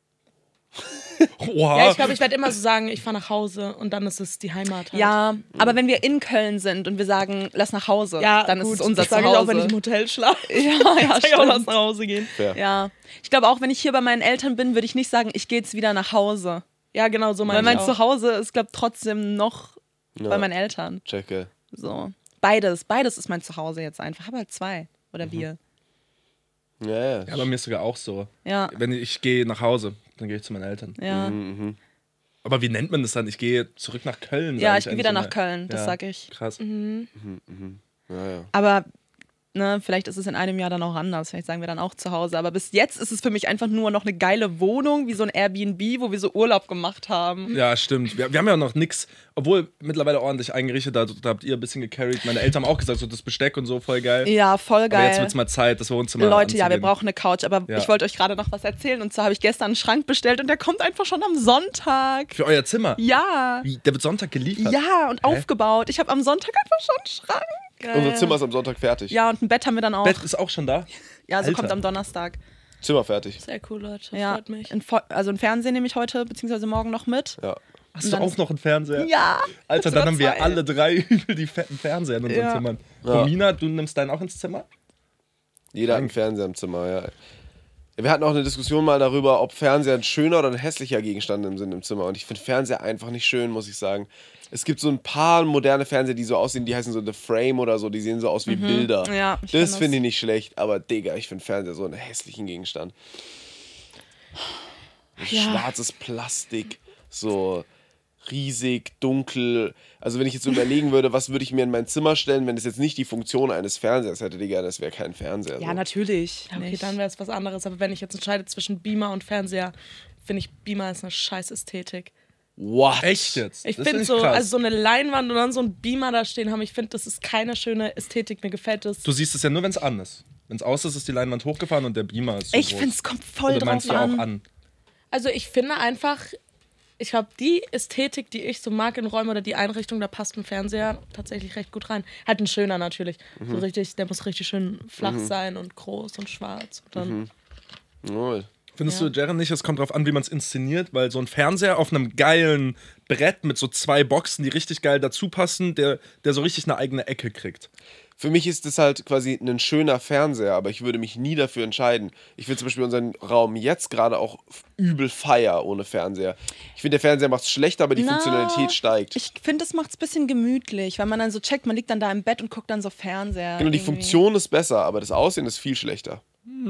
Speaker 2: Oha.
Speaker 5: Ja, ich glaube, ich werde immer so sagen, ich fahre nach Hause und dann ist es die Heimat. Halt.
Speaker 3: Ja, aber wenn wir in Köln sind und wir sagen, lass nach Hause,
Speaker 5: ja
Speaker 3: dann
Speaker 5: gut,
Speaker 3: ist es unser
Speaker 5: das sage ich auch, wenn ich im
Speaker 3: Zuhause.
Speaker 5: Hotel schlafe.
Speaker 3: Ja, ja,
Speaker 5: Ich sage auch, lass
Speaker 3: stimmt.
Speaker 5: nach Hause gehen.
Speaker 4: Fair.
Speaker 3: Ja, ich glaube auch, wenn ich hier bei meinen Eltern bin, würde ich nicht sagen, ich gehe jetzt wieder nach Hause.
Speaker 5: Ja, genau, so
Speaker 3: Weil
Speaker 5: meine
Speaker 3: mein
Speaker 5: ich auch.
Speaker 3: Zuhause ist, glaube ich, trotzdem noch
Speaker 4: Ja.
Speaker 3: bei meinen Eltern.
Speaker 4: Checke.
Speaker 3: So. Beides, beides ist mein Zuhause jetzt einfach. Aber halt zwei. Oder wir.
Speaker 4: Ja, ja.
Speaker 2: Ja, bei mir ist sogar auch so.
Speaker 3: Ja,
Speaker 2: Wenn ich, ich gehe nach Hause, dann gehe ich zu meinen Eltern.
Speaker 3: ja.
Speaker 4: Mhm.
Speaker 2: Aber wie nennt man das dann? Ich gehe zurück nach Köln.
Speaker 3: Ja,
Speaker 2: sag
Speaker 3: ich gehe
Speaker 2: eigentlich
Speaker 3: wieder
Speaker 2: immer.
Speaker 3: nach Köln, das
Speaker 2: Ja,
Speaker 3: sag ich.
Speaker 2: Krass.
Speaker 4: Ja, ja.
Speaker 3: Aber ne, vielleicht ist es in einem Jahr dann auch anders. Vielleicht sagen wir dann auch zu Hause. Aber bis jetzt ist es für mich einfach nur noch eine geile Wohnung, wie so ein Airbnb, wo wir so Urlaub gemacht haben.
Speaker 2: Ja, stimmt. Wir, wir haben ja noch nichts, obwohl mittlerweile ordentlich eingerichtet, da, da habt ihr ein bisschen gecarried. Meine Eltern haben auch gesagt, so das Besteck und so, voll geil.
Speaker 3: Ja, voll
Speaker 2: Aber jetzt
Speaker 3: geil.
Speaker 2: wird's mal Zeit, das Wohnzimmer
Speaker 3: Leute, ja, wir
Speaker 2: anzugehen.
Speaker 3: brauchen eine Couch. Aber
Speaker 2: Ja.
Speaker 3: ich wollte euch gerade noch was erzählen. Und zwar habe ich gestern einen Schrank bestellt und der kommt einfach schon am Sonntag.
Speaker 2: Für euer Zimmer?
Speaker 3: Ja.
Speaker 2: Wie, der wird Sonntag geliefert?
Speaker 3: Ja, und aufgebaut. Ich habe am Sonntag einfach schon einen Schrank.
Speaker 4: Unser Zimmer ist am Sonntag fertig.
Speaker 3: Ja, und ein Bett haben wir dann auch.
Speaker 2: Bett ist auch schon da?
Speaker 3: Ja, so
Speaker 2: Alter.
Speaker 3: kommt am Donnerstag.
Speaker 4: Zimmer fertig.
Speaker 5: Sehr cool, Leute.
Speaker 3: Ja,
Speaker 5: Freut mich.
Speaker 3: ein Fo- also ein Fernsehen nehme ich heute bzw. morgen noch mit.
Speaker 4: Ja.
Speaker 2: Hast
Speaker 3: Und
Speaker 2: du
Speaker 3: dann
Speaker 2: auch noch einen Fernseher?
Speaker 3: Ja.
Speaker 2: Alter,
Speaker 3: sogar
Speaker 2: dann haben wir
Speaker 3: zwei.
Speaker 2: alle drei übel die fetten Fernseher in unseren
Speaker 3: Ja.
Speaker 2: Zimmern.
Speaker 4: Ja.
Speaker 2: Romina, du nimmst deinen auch ins Zimmer?
Speaker 4: Jeder hat einen Fernseher im Zimmer, ja. Wir hatten auch eine Diskussion mal darüber, ob Fernseher ein schöner oder ein hässlicher Gegenstand im sind im Zimmer. Und ich finde Fernseher einfach nicht schön, muss ich sagen. Es gibt so ein paar moderne Fernseher, die so aussehen, die heißen so The Frame oder so, die sehen so aus wie Bilder.
Speaker 3: Ja, ich kenn
Speaker 4: das
Speaker 3: das.
Speaker 4: finde ich nicht schlecht, aber Digga, ich finde Fernseher so einen hässlichen Gegenstand.
Speaker 3: Ja.
Speaker 4: Schwarzes Plastik, so riesig, dunkel. Also wenn ich jetzt so überlegen würde, was würde ich mir in mein Zimmer stellen, wenn es jetzt nicht die Funktion eines Fernsehers hätte, Digga, das wäre kein Fernseher.
Speaker 3: Ja,
Speaker 4: so.
Speaker 3: natürlich.
Speaker 5: Ja, okay,
Speaker 3: nicht.
Speaker 5: dann wäre es was anderes. Aber wenn ich jetzt entscheide zwischen Beamer und Fernseher, finde ich Beamer ist eine scheiß Ästhetik.
Speaker 4: What?
Speaker 2: Echt jetzt?
Speaker 5: Ich
Speaker 2: Das
Speaker 5: finde
Speaker 2: find
Speaker 5: so,
Speaker 2: krass.
Speaker 5: also so eine Leinwand und dann so ein Beamer da stehen haben, ich finde, das ist keine schöne Ästhetik. Mir gefällt das.
Speaker 2: Du siehst es ja nur, wenn es an ist. Wenn es aus ist, ist die Leinwand hochgefahren und der Beamer ist so
Speaker 3: Ich
Speaker 2: groß.
Speaker 3: finde, es kommt voll
Speaker 2: Oder
Speaker 3: drauf
Speaker 2: meinst du
Speaker 3: an.
Speaker 2: auch an?
Speaker 5: Also ich finde einfach, ich glaube, die Ästhetik, die ich so mag in Räumen oder die Einrichtung, da passt ein Fernseher tatsächlich recht gut rein. Halt ein schöner natürlich.
Speaker 2: Mhm.
Speaker 5: So richtig, der muss richtig schön flach sein und groß und schwarz. Und dann,
Speaker 4: Jawohl.
Speaker 2: Findest
Speaker 5: Ja.
Speaker 2: du, Jaren, nicht, es kommt drauf an, wie man es inszeniert, weil so ein Fernseher auf einem geilen Brett mit so zwei Boxen, die richtig geil dazu passen, der, der so richtig eine eigene Ecke kriegt.
Speaker 4: Für mich ist das halt quasi ein schöner Fernseher, aber ich würde mich nie dafür entscheiden. Ich finde zum Beispiel unseren Raum jetzt gerade auch übel feier ohne Fernseher. Ich finde, der Fernseher macht es schlechter, aber die
Speaker 3: Na,
Speaker 4: Funktionalität steigt.
Speaker 3: Ich finde, das macht es ein bisschen gemütlich, weil man dann so checkt, man liegt dann da im Bett und guckt dann so Fernseher.
Speaker 4: Genau, die
Speaker 3: irgendwie.
Speaker 4: Funktion ist besser, aber das Aussehen ist viel schlechter.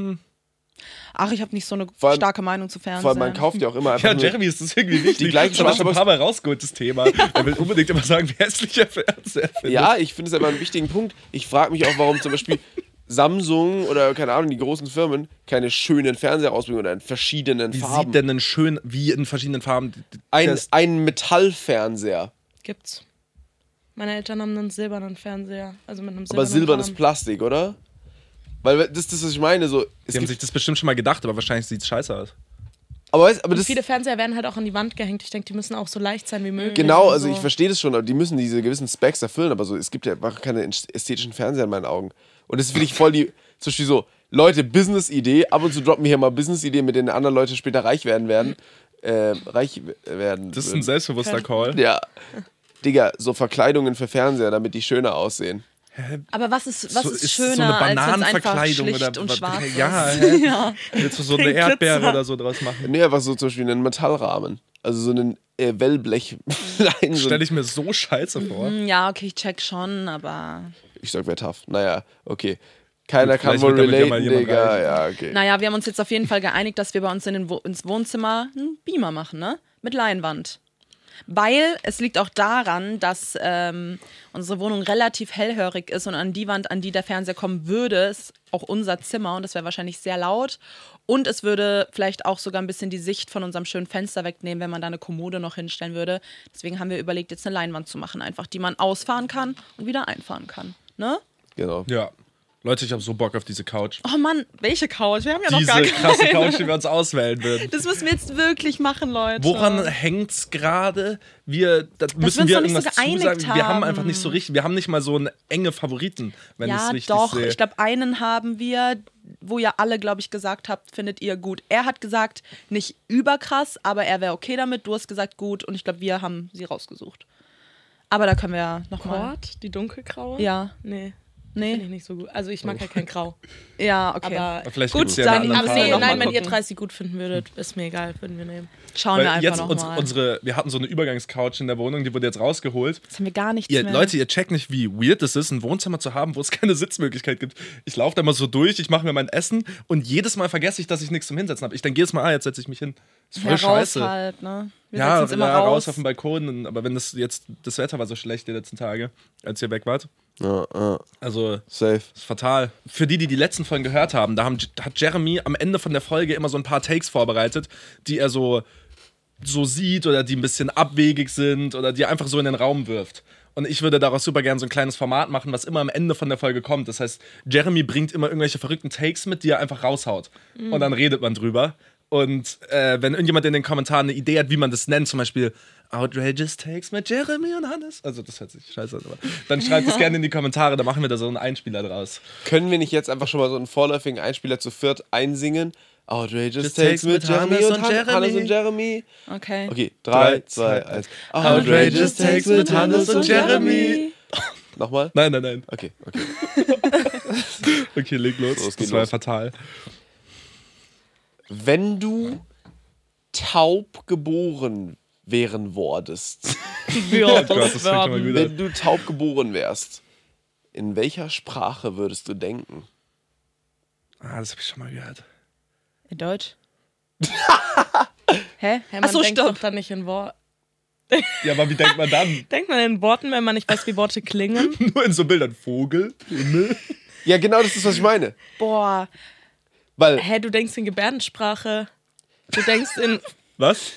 Speaker 3: Ach, ich habe nicht so eine
Speaker 4: Vor allem-
Speaker 3: starke Meinung zu Fernsehen.
Speaker 4: Vor allem, man kauft ja auch immer einfach
Speaker 2: Ja,
Speaker 4: nur...
Speaker 2: Jeremy ist das irgendwie wichtig.
Speaker 4: Die gleichen
Speaker 2: das war schon ein
Speaker 4: Schwarz-
Speaker 2: paar Mal rausgeholt, das Thema. Er will unbedingt immer sagen, wie hässlich der Fernseher findet.
Speaker 4: Ja, ich finde es aber einen wichtigen Punkt. Ich frage mich auch, warum zum Beispiel Samsung oder, keine Ahnung, die großen Firmen keine schönen Fernseher rausbringen oder in verschiedenen
Speaker 2: Wie
Speaker 4: Farben.
Speaker 2: sieht denn ein schön, wie in verschiedenen Farben?
Speaker 4: Ein,
Speaker 2: Das-
Speaker 4: ein Metallfernseher,
Speaker 5: Gibt's. Meine Eltern haben einen silbernen Fernseher. Also mit einem silbernen
Speaker 4: aber silbernes
Speaker 5: Rahmen.
Speaker 4: Plastik, oder? Weil das ist das, was ich meine. So, es
Speaker 2: Die haben
Speaker 4: gibt,
Speaker 2: sich das bestimmt schon mal gedacht, aber wahrscheinlich sieht es scheiße aus.
Speaker 4: aber, weißt, aber
Speaker 5: Und
Speaker 4: das
Speaker 5: viele Fernseher werden halt auch an die Wand gehängt. Ich denke, die müssen auch so leicht sein wie möglich.
Speaker 4: genau,
Speaker 5: und
Speaker 4: also
Speaker 5: so.
Speaker 4: ich verstehe das schon, aber die müssen diese gewissen Specs erfüllen, aber so, es gibt ja einfach keine ästhetischen Fernseher in meinen Augen. Und das finde ich voll die, zum Beispiel so, Leute, Business-Idee, ab und zu droppen wir hier mal Business-Ideen, mit denen andere Leute später reich werden werden. Äh, reich werden.
Speaker 2: Das ist ein
Speaker 4: würden.
Speaker 2: selbstbewusster Call.
Speaker 4: Ja. Digga, so Verkleidungen für Fernseher, damit die schöner aussehen.
Speaker 3: Aber was ist, was
Speaker 2: So-
Speaker 3: ist
Speaker 2: ist
Speaker 3: schöner,
Speaker 2: so eine
Speaker 3: als wenn es einfach
Speaker 2: Bananenverkleidung
Speaker 3: schlicht
Speaker 2: oder
Speaker 3: und
Speaker 2: was-
Speaker 3: schwarz
Speaker 2: ja,
Speaker 3: ist?
Speaker 2: hä?
Speaker 3: ja.
Speaker 2: Willst du so eine
Speaker 5: Den
Speaker 2: Erdbeere
Speaker 5: Glitzer.
Speaker 2: oder so draus machen?
Speaker 4: Nee, einfach so zum Beispiel einen Metallrahmen. Also so einen äh, Wellblech. Nein, so
Speaker 2: Stelle ich mir so scheiße vor.
Speaker 3: Hm, ja, okay, ich check schon, aber...
Speaker 4: ich sag, wer tough. Naja, okay. Keiner
Speaker 2: Gut,
Speaker 4: kann
Speaker 2: vielleicht
Speaker 4: wohl
Speaker 2: wird damit ja mal
Speaker 4: relaten,
Speaker 2: jemand
Speaker 4: Digga.
Speaker 2: reich.
Speaker 4: Ja, okay.
Speaker 3: Naja, wir haben uns jetzt auf jeden Fall geeinigt, dass wir bei uns in den Wo ins Wohnzimmer einen Beamer machen, ne? Mit Leinwand. Weil es liegt auch daran, dass ähm, unsere Wohnung relativ hellhörig ist und an die Wand, an die der Fernseher kommen würde, ist auch unser Zimmer und das wäre wahrscheinlich sehr laut. Und es würde vielleicht auch sogar ein bisschen die Sicht von unserem schönen Fenster wegnehmen, wenn man da eine Kommode noch hinstellen würde. Deswegen haben wir überlegt, jetzt eine Leinwand zu machen, einfach, die man ausfahren kann und wieder einfahren kann. Ne?
Speaker 4: Genau.
Speaker 2: Ja. Leute, ich habe so Bock auf diese Couch.
Speaker 3: Oh Mann, welche Couch? Wir haben ja noch
Speaker 2: Diese
Speaker 3: gar
Speaker 2: krasse
Speaker 3: keine.
Speaker 2: Couch, die wir uns auswählen würden.
Speaker 3: Das müssen wir jetzt wirklich machen, Leute.
Speaker 2: Woran hängt's gerade? Wir, das müssen
Speaker 3: wir
Speaker 2: wir
Speaker 3: uns noch nicht
Speaker 2: irgendwas
Speaker 3: so geeinigt
Speaker 2: zusagen. Wir haben
Speaker 3: haben.
Speaker 2: einfach nicht so richtig, wir haben nicht mal so eine enge Favoriten, wenn ich es
Speaker 3: Ja,
Speaker 2: richtig
Speaker 3: doch.
Speaker 2: sehe.
Speaker 3: Ich glaube, einen haben wir, wo ihr alle, glaube ich, gesagt habt, findet ihr gut. Er hat gesagt, nicht überkrass, aber er wäre okay damit. Du hast gesagt, gut. Und ich glaube, wir haben sie rausgesucht. Aber da können wir ja nochmal.
Speaker 5: Kord, die dunkelgraue?
Speaker 3: Ja,
Speaker 5: Nee. Finde ich
Speaker 3: nee.
Speaker 5: nicht so gut. Also ich mag ja kein Grau.
Speaker 3: Ja, okay.
Speaker 5: Aber,
Speaker 2: Vielleicht
Speaker 3: Gut,
Speaker 2: gibt's ja
Speaker 3: dann-
Speaker 2: eine andere
Speaker 3: aber
Speaker 5: aber
Speaker 3: nee,
Speaker 5: nee,
Speaker 2: Farbe.
Speaker 3: noch
Speaker 5: nein,
Speaker 3: mal
Speaker 5: wenn ihr
Speaker 3: gucken.
Speaker 5: dreißig gut finden würdet, ist mir egal, würden wir nehmen.
Speaker 3: Schauen wir
Speaker 2: Weil
Speaker 3: einfach
Speaker 2: jetzt uns,
Speaker 3: nochmal.
Speaker 2: unsere, wir hatten so eine Übergangscouch in der Wohnung, die wurde jetzt rausgeholt.
Speaker 3: Das haben wir gar nichts
Speaker 2: Ihr,
Speaker 3: mehr.
Speaker 2: Leute, ihr checkt nicht, wie weird es ist, ein Wohnzimmer zu haben, wo es keine Sitzmöglichkeit gibt. Ich laufe da mal so durch, ich mache mir mein Essen und jedes Mal vergesse ich, dass ich nichts zum Hinsetzen habe. Ich denke jedes Mal, ah, jetzt setze ich mich hin. Das ist voll
Speaker 3: ja,
Speaker 2: scheiße.
Speaker 3: raus halt, ne? Wir
Speaker 2: Ja,
Speaker 3: setzen uns immer
Speaker 2: ja, raus.
Speaker 3: raus.
Speaker 2: auf den Balkon. Aber wenn das jetzt, das Wetter war so schlecht die letzten Tage, als ihr weg wart.
Speaker 4: Ja, ja.
Speaker 2: Also,
Speaker 4: Safe.
Speaker 2: das ist fatal. Für die, die die letzten Folgen gehört haben, da haben, hat Jeremy am Ende von der Folge immer so ein paar Takes vorbereitet, die er so, so sieht oder die ein bisschen abwegig sind oder die er einfach so in den Raum wirft. Und ich würde daraus super gerne so ein kleines Format machen, was immer am Ende von der Folge kommt. Das heißt, Jeremy bringt immer irgendwelche verrückten Takes mit, die er einfach raushaut.
Speaker 3: Mhm.
Speaker 2: Und dann redet man drüber. Und äh, wenn irgendjemand in den Kommentaren eine Idee hat, wie man das nennt, zum Beispiel Outrageous Takes mit Jeremy und Hannes, also das hört sich scheiße an, aber dann schreibt es gerne in die Kommentare, dann machen wir da so einen Einspieler draus.
Speaker 4: Können wir nicht jetzt einfach schon mal so einen vorläufigen Einspieler zu viert einsingen? Outrageous
Speaker 2: Just
Speaker 4: Takes
Speaker 2: Takes
Speaker 4: mit
Speaker 2: mit
Speaker 4: Jeremy
Speaker 2: Hannes
Speaker 4: und
Speaker 2: und
Speaker 4: Han-
Speaker 2: Jeremy.
Speaker 4: Hannes und Jeremy.
Speaker 3: Okay.
Speaker 4: Okay,
Speaker 2: Drei,
Speaker 4: drei, zwei,
Speaker 2: zwei,
Speaker 4: eins.
Speaker 2: Outrageous Takes mit Hannes und Jeremy.
Speaker 4: Nochmal?
Speaker 2: Nein, nein, nein.
Speaker 4: Okay, okay.
Speaker 2: Okay, leg los.
Speaker 4: So, es geht
Speaker 2: das war
Speaker 4: los.
Speaker 2: fatal.
Speaker 4: Wenn du taub geboren wären wurdest,
Speaker 5: Ja,
Speaker 2: Oh Gott, das fängt schon mal gut an.
Speaker 4: wenn du taub geboren wärst, in welcher Sprache würdest du denken?
Speaker 2: Ah, das habe ich schon mal gehört.
Speaker 3: In Deutsch? Hä?
Speaker 5: man
Speaker 3: Achso,
Speaker 5: denkt
Speaker 3: stopp.
Speaker 5: doch dann nicht in Worten.
Speaker 2: Ja, aber wie denkt man dann?
Speaker 5: Denkt man in Worten, wenn man nicht weiß, wie Worte klingen?
Speaker 2: Nur in so Bildern. Vogel, Himmel.
Speaker 4: Ja, genau das ist, was ich meine.
Speaker 3: Boah.
Speaker 4: Weil,
Speaker 5: Hä, du denkst in Gebärdensprache. Du denkst in.
Speaker 2: Was?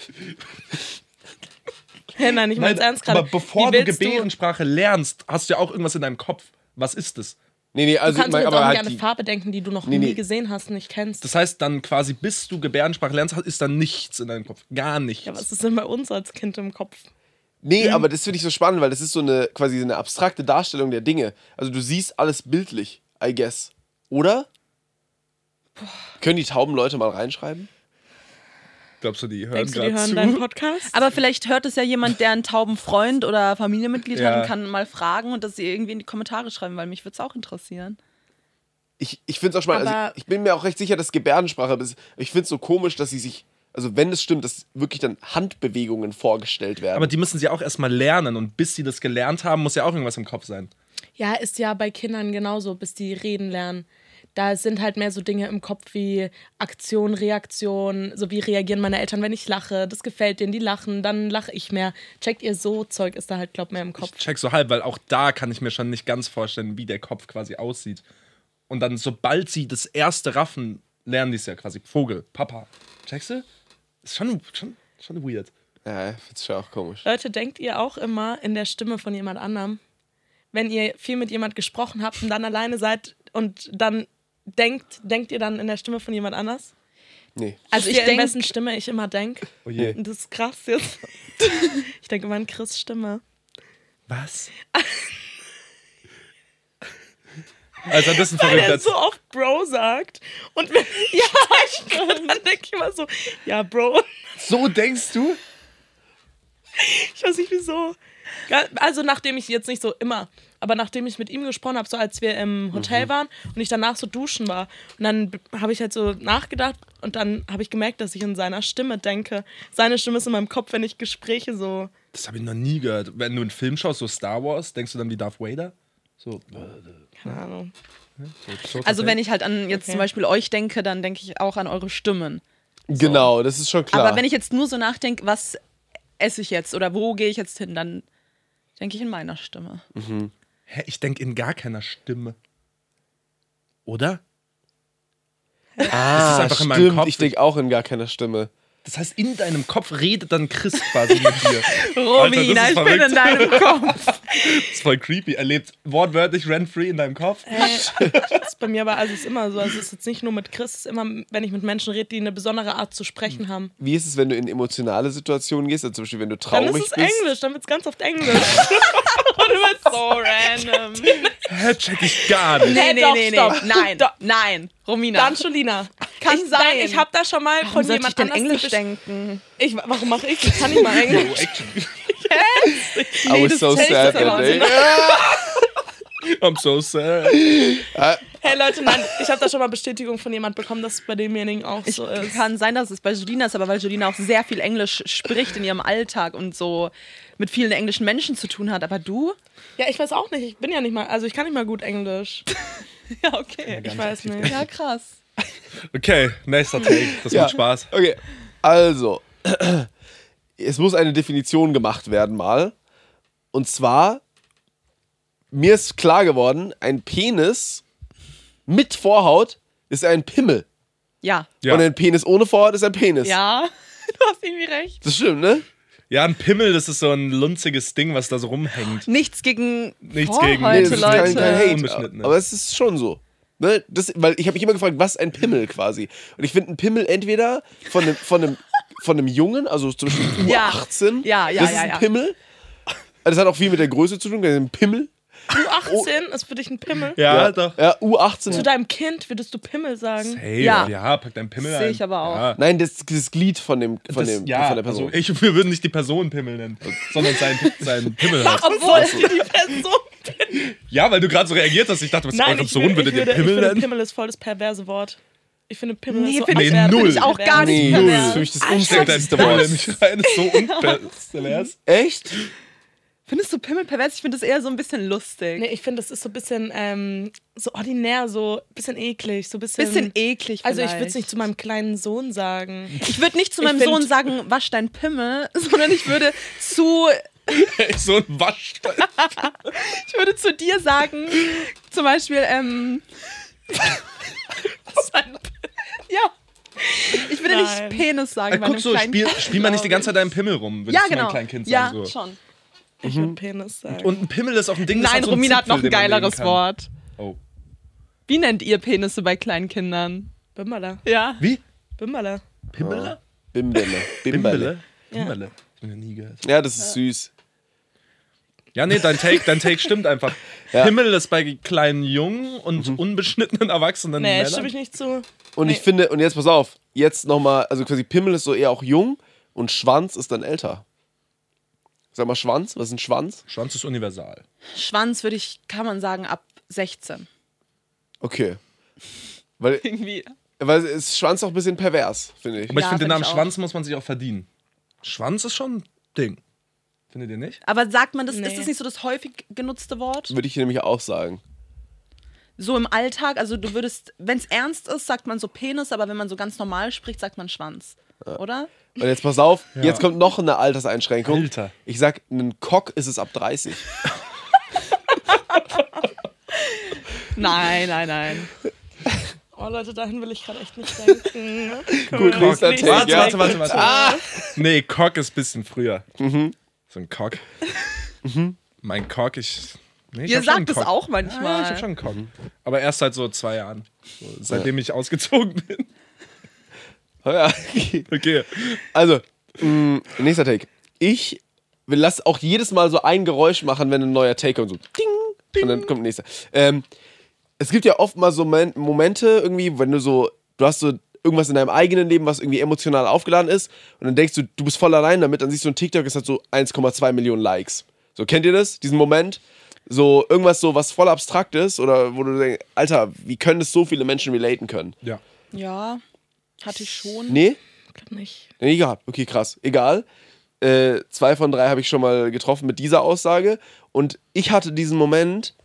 Speaker 5: Hä, nein, ich mein's ernst gerade.
Speaker 2: aber bevor
Speaker 5: Wie
Speaker 2: du
Speaker 5: willst
Speaker 2: Gebärdensprache lernst, hast du ja auch irgendwas in deinem Kopf. Was ist es?
Speaker 4: nee, nee,
Speaker 5: Du
Speaker 4: also,
Speaker 5: kannst
Speaker 4: ich mein,
Speaker 5: jetzt
Speaker 4: aber
Speaker 5: auch nicht
Speaker 4: halt
Speaker 5: an eine
Speaker 4: die,
Speaker 5: Farbe denken, die du noch
Speaker 4: Nee,
Speaker 5: nie
Speaker 4: nee.
Speaker 5: gesehen hast, nicht kennst.
Speaker 2: Das heißt dann quasi, bis du Gebärdensprache lernst, ist dann nichts in deinem Kopf. Gar nichts.
Speaker 5: Ja, was ist denn bei uns als Kind im Kopf?
Speaker 4: Nee, aber das finde ich so spannend, weil das ist so eine quasi so eine abstrakte Darstellung der Dinge. Also du siehst alles bildlich, I guess. Oder? Können die tauben Leute mal reinschreiben?
Speaker 2: Glaubst du, die hören
Speaker 5: Denkst du, die
Speaker 2: gerade
Speaker 5: hören
Speaker 2: zu?
Speaker 5: deinen Podcast?
Speaker 3: Aber vielleicht hört es ja jemand, der einen tauben Freund oder Familienmitglied
Speaker 2: Ja.
Speaker 3: hat und kann mal fragen und das irgendwie in die Kommentare schreiben, weil mich würde es auch interessieren.
Speaker 4: Ich, ich finde es auch spannend. Also
Speaker 5: Aber-
Speaker 4: ich, ich bin mir auch recht sicher, dass Gebärdensprache ist. Ich finde es so komisch, dass sie sich, also wenn es stimmt, dass wirklich dann Handbewegungen vorgestellt werden.
Speaker 2: Aber die müssen sie auch erstmal lernen und bis sie das gelernt haben, muss ja auch irgendwas im Kopf sein.
Speaker 5: Ja, ist ja bei Kindern genauso, bis die reden lernen. Da sind halt mehr so Dinge im Kopf wie Aktion, Reaktion, so wie reagieren meine Eltern, wenn ich lache. Das gefällt denen, die lachen, dann lache ich mehr. Checkt ihr so, Zeug ist da halt, glaub mehr im Kopf.
Speaker 2: Ich check so halb, weil auch da kann ich mir schon nicht ganz vorstellen, wie der Kopf quasi aussieht. Und dann, sobald sie das erste raffen, lernen die es ja quasi. Vogel, Papa. Checkst du? Ist schon, schon, schon weird.
Speaker 4: ja, ich finde es schon auch komisch.
Speaker 5: Leute, denkt ihr auch immer in der Stimme von jemand anderem? Wenn ihr viel mit jemand gesprochen habt und dann alleine seid und dann denkt, denkt ihr dann in der Stimme von jemand anders?
Speaker 4: Nee.
Speaker 5: Also ich
Speaker 3: ich
Speaker 5: denke, in
Speaker 3: denk-
Speaker 5: wessen Stimme ich immer denke.
Speaker 2: Oh je.
Speaker 5: Und das ist krass jetzt. Ich denke immer in Chris' Stimme.
Speaker 2: Was? Also das ist ein
Speaker 5: Weil er
Speaker 2: verrückter...
Speaker 5: so oft Bro sagt. Und wenn ja, ich, dann denke ich immer so, ja, Bro.
Speaker 2: So denkst du?
Speaker 5: Ich weiß nicht wieso. Ja, also nachdem ich jetzt nicht so immer, aber nachdem ich mit ihm gesprochen habe, so als wir im Hotel waren und ich danach so duschen war. Und dann habe ich halt so nachgedacht und dann habe ich gemerkt, dass ich in seiner Stimme denke. Seine Stimme ist in meinem Kopf, wenn ich Gespräche so...
Speaker 2: Das habe ich noch nie gehört. Wenn du einen Film schaust, so Star Wars, denkst du dann wie Darth Vader? So...
Speaker 5: Keine Ahnung.
Speaker 2: so
Speaker 3: Also wenn ich halt an jetzt
Speaker 5: Okay.
Speaker 3: zum Beispiel euch denke, dann denke ich auch an eure Stimmen.
Speaker 4: Genau, das ist schon klar.
Speaker 3: Aber wenn ich jetzt nur so nachdenke, was esse ich jetzt oder wo gehe ich jetzt hin, dann denke ich in meiner Stimme.
Speaker 2: Hä, ich denke in gar keiner Stimme. Oder?
Speaker 4: ah,
Speaker 2: das ist einfach in meinem
Speaker 4: stimmt,
Speaker 2: Kopf.
Speaker 4: ich denke auch in gar keiner Stimme.
Speaker 2: Das heißt, in deinem Kopf redet dann Chris quasi mit dir.
Speaker 3: Romina,
Speaker 2: Alter, das ist
Speaker 3: ich bin in deinem Kopf.
Speaker 2: Das ist voll creepy. Er lebt wortwörtlich rent-free in deinem Kopf.
Speaker 5: Äh, das ist bei mir aber also es ist immer so. Also es ist jetzt nicht nur mit Chris, es ist immer, wenn ich mit Menschen rede, die eine besondere Art zu sprechen haben.
Speaker 4: Wie ist es, wenn du in emotionale Situationen gehst? Also zum Beispiel, wenn du
Speaker 5: Dann
Speaker 4: traurig
Speaker 5: ist es
Speaker 4: bist.
Speaker 5: Englisch, dann wird es ganz oft Englisch. Und du wirst so random.
Speaker 2: Hä, check ich gar nicht.
Speaker 3: Nee,
Speaker 5: Hä,
Speaker 3: nee,
Speaker 5: doch,
Speaker 3: nee, nee.
Speaker 5: stopp.
Speaker 3: Nein,
Speaker 5: Doch.
Speaker 3: nein. Romina.
Speaker 5: Dann Julina.
Speaker 3: Kann
Speaker 5: ich,
Speaker 3: sein.
Speaker 5: Nein, ich habe da schon mal
Speaker 3: Warum
Speaker 5: von
Speaker 3: sollte
Speaker 5: jemand
Speaker 3: ich denn
Speaker 5: anders
Speaker 3: Englisch
Speaker 5: gebesch-
Speaker 3: denken?
Speaker 5: Ich, warum mache ich? Ich kann nicht mal Englisch.
Speaker 4: I was
Speaker 3: das
Speaker 4: so
Speaker 3: zählt
Speaker 4: sad
Speaker 3: aber
Speaker 4: that day.
Speaker 2: I'm so sad.
Speaker 5: Hey Leute, nein, ich habe da schon mal Bestätigung von jemand bekommen, dass es bei demjenigen auch so ist.
Speaker 3: Kann sein, dass es bei Julina ist, aber weil Julina auch sehr viel Englisch spricht in ihrem Alltag und so mit vielen englischen Menschen zu tun hat. Aber du?
Speaker 5: Ja, ich weiß auch nicht. Ich bin ja nicht mal, also ich kann nicht mal gut Englisch.
Speaker 3: Ja, okay.
Speaker 5: Ich weiß nicht.
Speaker 3: Ja, krass.
Speaker 2: Okay, nächster Take. Das
Speaker 4: Ja.
Speaker 2: macht Spaß.
Speaker 4: Okay, also, es muss eine Definition gemacht werden mal. Und zwar, mir ist klar geworden, ein Penis mit Vorhaut ist ein Pimmel.
Speaker 3: Ja.
Speaker 2: Ja.
Speaker 4: Und ein Penis ohne Vorhaut ist ein Penis.
Speaker 3: Ja, du hast irgendwie recht.
Speaker 4: Das stimmt, ne?
Speaker 2: Ja, ein Pimmel, das ist so ein lunziges Ding, was da so rumhängt.
Speaker 3: Nichts gegen
Speaker 2: Nichts
Speaker 3: Vorhaute,
Speaker 2: gegen-
Speaker 4: Nee, das ist
Speaker 3: Leute.
Speaker 4: kein, kein Hate.
Speaker 2: Unbeschnittene.
Speaker 4: Aber es ist schon so. Ne? Das, weil ich habe mich immer gefragt, was ein Pimmel quasi. Und ich finde ein Pimmel entweder von einem, von einem, von einem Jungen, also zum Beispiel
Speaker 3: Ja.
Speaker 4: U achtzehn,
Speaker 3: Ja, ja,
Speaker 4: das
Speaker 3: ja,
Speaker 4: ist ein
Speaker 3: ja.
Speaker 4: Pimmel. Das hat auch viel mit der Größe zu tun, das ist ein Pimmel.
Speaker 5: U achtzehn ist für dich ein Pimmel.
Speaker 2: Ja, doch.
Speaker 4: Ja, U achtzehn.
Speaker 5: Zu deinem Kind würdest du Pimmel sagen.
Speaker 2: Hey,
Speaker 3: Ja.
Speaker 2: ja. ja, pack deinen Pimmel
Speaker 3: Sehe
Speaker 2: ein.
Speaker 3: ich aber auch.
Speaker 2: Ja.
Speaker 4: Nein, das, das Glied von, dem, von,
Speaker 2: Das,
Speaker 4: dem,
Speaker 2: ja,
Speaker 4: von der Person.
Speaker 2: also ich, wir würden nicht die Person Pimmel nennen, sondern sein, sein Pimmel halt.
Speaker 5: Obwohl die Person.
Speaker 2: Ja, weil du gerade so reagiert hast. Ich dachte, was
Speaker 5: Nein,
Speaker 2: euren
Speaker 5: ich,
Speaker 2: Sohn
Speaker 5: will,
Speaker 2: würdet
Speaker 5: ich,
Speaker 2: ihr
Speaker 5: würde, ich
Speaker 2: Pimmel
Speaker 5: finde,
Speaker 2: nennen?
Speaker 5: Pimmel ist voll das perverse Wort. Ich finde Pimmel
Speaker 3: Nee,
Speaker 5: ist so
Speaker 3: finde ich,
Speaker 2: Nee,
Speaker 5: abwertend.
Speaker 2: null.
Speaker 3: find ich auch gar
Speaker 4: nee,
Speaker 3: nicht
Speaker 4: null.
Speaker 3: pervers.
Speaker 4: Das ist für mich das
Speaker 2: Steck dein
Speaker 4: unschätzlichste
Speaker 2: Pimmel
Speaker 4: Wort.
Speaker 2: nicht rein, ist so unpervers.
Speaker 4: Echt?
Speaker 3: Findest du Pimmel pervers? Ich finde das eher so ein bisschen lustig.
Speaker 5: Nee, ich finde, das ist so ein bisschen ähm, so ordinär, so ein bisschen eklig, so ein bisschen.
Speaker 3: Bisschen eklig
Speaker 5: Also ich
Speaker 3: vielleicht.
Speaker 5: würde es nicht zu meinem kleinen Sohn sagen.
Speaker 3: Ich würde nicht zu
Speaker 5: Ich
Speaker 3: meinem
Speaker 5: find-
Speaker 3: Sohn sagen, wasch dein Pimmel, sondern ich würde zu,
Speaker 2: So ein Wasch.
Speaker 3: ich würde zu dir sagen, zum Beispiel, ähm, ja. Ich würde
Speaker 5: Nein.
Speaker 3: nicht Penis sagen
Speaker 2: Ey,
Speaker 3: bei
Speaker 2: guck
Speaker 3: einem
Speaker 2: so,
Speaker 3: kleinen
Speaker 2: spiel,
Speaker 3: Kind,
Speaker 2: spiel mal nicht die
Speaker 3: glaub
Speaker 2: ganze Zeit deinen Pimmel rum, würde
Speaker 3: Ja,
Speaker 2: ich zu
Speaker 3: genau.
Speaker 2: meinem kleinen Kind
Speaker 3: ja,
Speaker 2: sagen. So.
Speaker 3: schon.
Speaker 5: Ich würde Penis sagen.
Speaker 2: Und ein Pimmel ist auch ein Ding, das
Speaker 3: Nein,
Speaker 2: hat so einen
Speaker 3: Romina hat noch ein
Speaker 2: Zipfel, den man legen
Speaker 3: geileres
Speaker 2: kann.
Speaker 3: Wort.
Speaker 2: Oh.
Speaker 3: Wie nennt ihr Penisse bei kleinen Kindern?
Speaker 5: Bimberle.
Speaker 3: Ja.
Speaker 2: Wie?
Speaker 5: Bimberle.
Speaker 2: Pimmele?
Speaker 4: Bimbele. Bimbele.
Speaker 2: Bimbele? Bimbele. Ich hab noch nie gehört.
Speaker 4: Ja, das ist süß.
Speaker 2: Ja, nee, dein Take, dein Take stimmt einfach.
Speaker 4: Ja.
Speaker 2: Pimmel ist bei kleinen Jungen und mhm. unbeschnittenen Erwachsenen
Speaker 5: Nee,
Speaker 2: Männern.
Speaker 5: stimme ich nicht zu.
Speaker 4: Und
Speaker 5: Nee.
Speaker 4: ich finde, und jetzt pass auf, jetzt nochmal, also quasi Pimmel ist so eher auch jung und Schwanz ist dann älter. Sag mal Schwanz, was ist ein Schwanz?
Speaker 2: Schwanz ist universal.
Speaker 3: Schwanz würde ich, kann man sagen, ab sechzehn.
Speaker 4: Okay. Weil,
Speaker 3: Irgendwie.
Speaker 4: weil es Schwanz auch ein bisschen pervers, finde ich.
Speaker 2: Aber ich
Speaker 3: Ja,
Speaker 2: finde, den
Speaker 3: find
Speaker 2: Namen
Speaker 3: ich auch.
Speaker 2: Schwanz muss man sich auch verdienen. Schwanz ist schon ein Ding. Findet ihr nicht?
Speaker 3: Aber sagt man das,
Speaker 5: Nee.
Speaker 3: ist das nicht so das häufig genutzte Wort?
Speaker 4: Würde ich nämlich auch sagen.
Speaker 3: So im Alltag, also du würdest, wenn es ernst ist, sagt man so Penis, aber wenn man so ganz normal spricht, sagt man Schwanz. Oder?
Speaker 4: Und jetzt pass auf,
Speaker 2: Ja.
Speaker 4: jetzt kommt noch eine Alterseinschränkung.
Speaker 2: Alter.
Speaker 4: Ich sag, ein Cock ist es ab dreißig.
Speaker 3: Nein, nein, nein.
Speaker 5: Oh Leute, dahin will ich gerade echt nicht denken.
Speaker 4: Gut, nächster
Speaker 5: nächster
Speaker 4: Take.
Speaker 2: Warte,
Speaker 4: Ja.
Speaker 2: warte, warte, warte. Ah! Nee, Cock ist ein bisschen früher.
Speaker 4: Mhm.
Speaker 2: So ein Cock. Mein Cock, ich. Nee, ich
Speaker 3: Ihr
Speaker 2: hab schon
Speaker 3: sagt
Speaker 2: einen
Speaker 3: es
Speaker 2: Cock.
Speaker 3: auch
Speaker 2: Ja,
Speaker 3: manchmal.
Speaker 2: ich hab schon einen Cock. Aber erst seit so zwei Jahren. So, seitdem ich ausgezogen bin.
Speaker 4: Oh ja.
Speaker 2: Okay.
Speaker 4: Also, mh, nächster Take. Ich will lass auch jedes Mal so ein Geräusch machen, wenn ein neuer Take kommt. So ding, ding. Und dann kommt nächster. Ähm, es gibt ja oft mal so Moment- Momente irgendwie, wenn du so, du hast so irgendwas in deinem eigenen Leben, was irgendwie emotional aufgeladen ist und dann denkst du, du bist voll allein damit, dann siehst du ein TikTok, es hat so eins Komma zwei Millionen Likes. So, kennt ihr das? Diesen Moment? So irgendwas so, was voll abstrakt ist oder wo du denkst, Alter, wie können das so viele Menschen relaten können?
Speaker 2: Ja.
Speaker 3: Ja, hatte ich schon.
Speaker 4: Nee?
Speaker 5: Ich glaub nicht.
Speaker 4: Nee, gehabt. Okay, krass. Egal. Äh, zwei von drei habe ich schon mal getroffen mit dieser Aussage. Und ich hatte diesen Moment,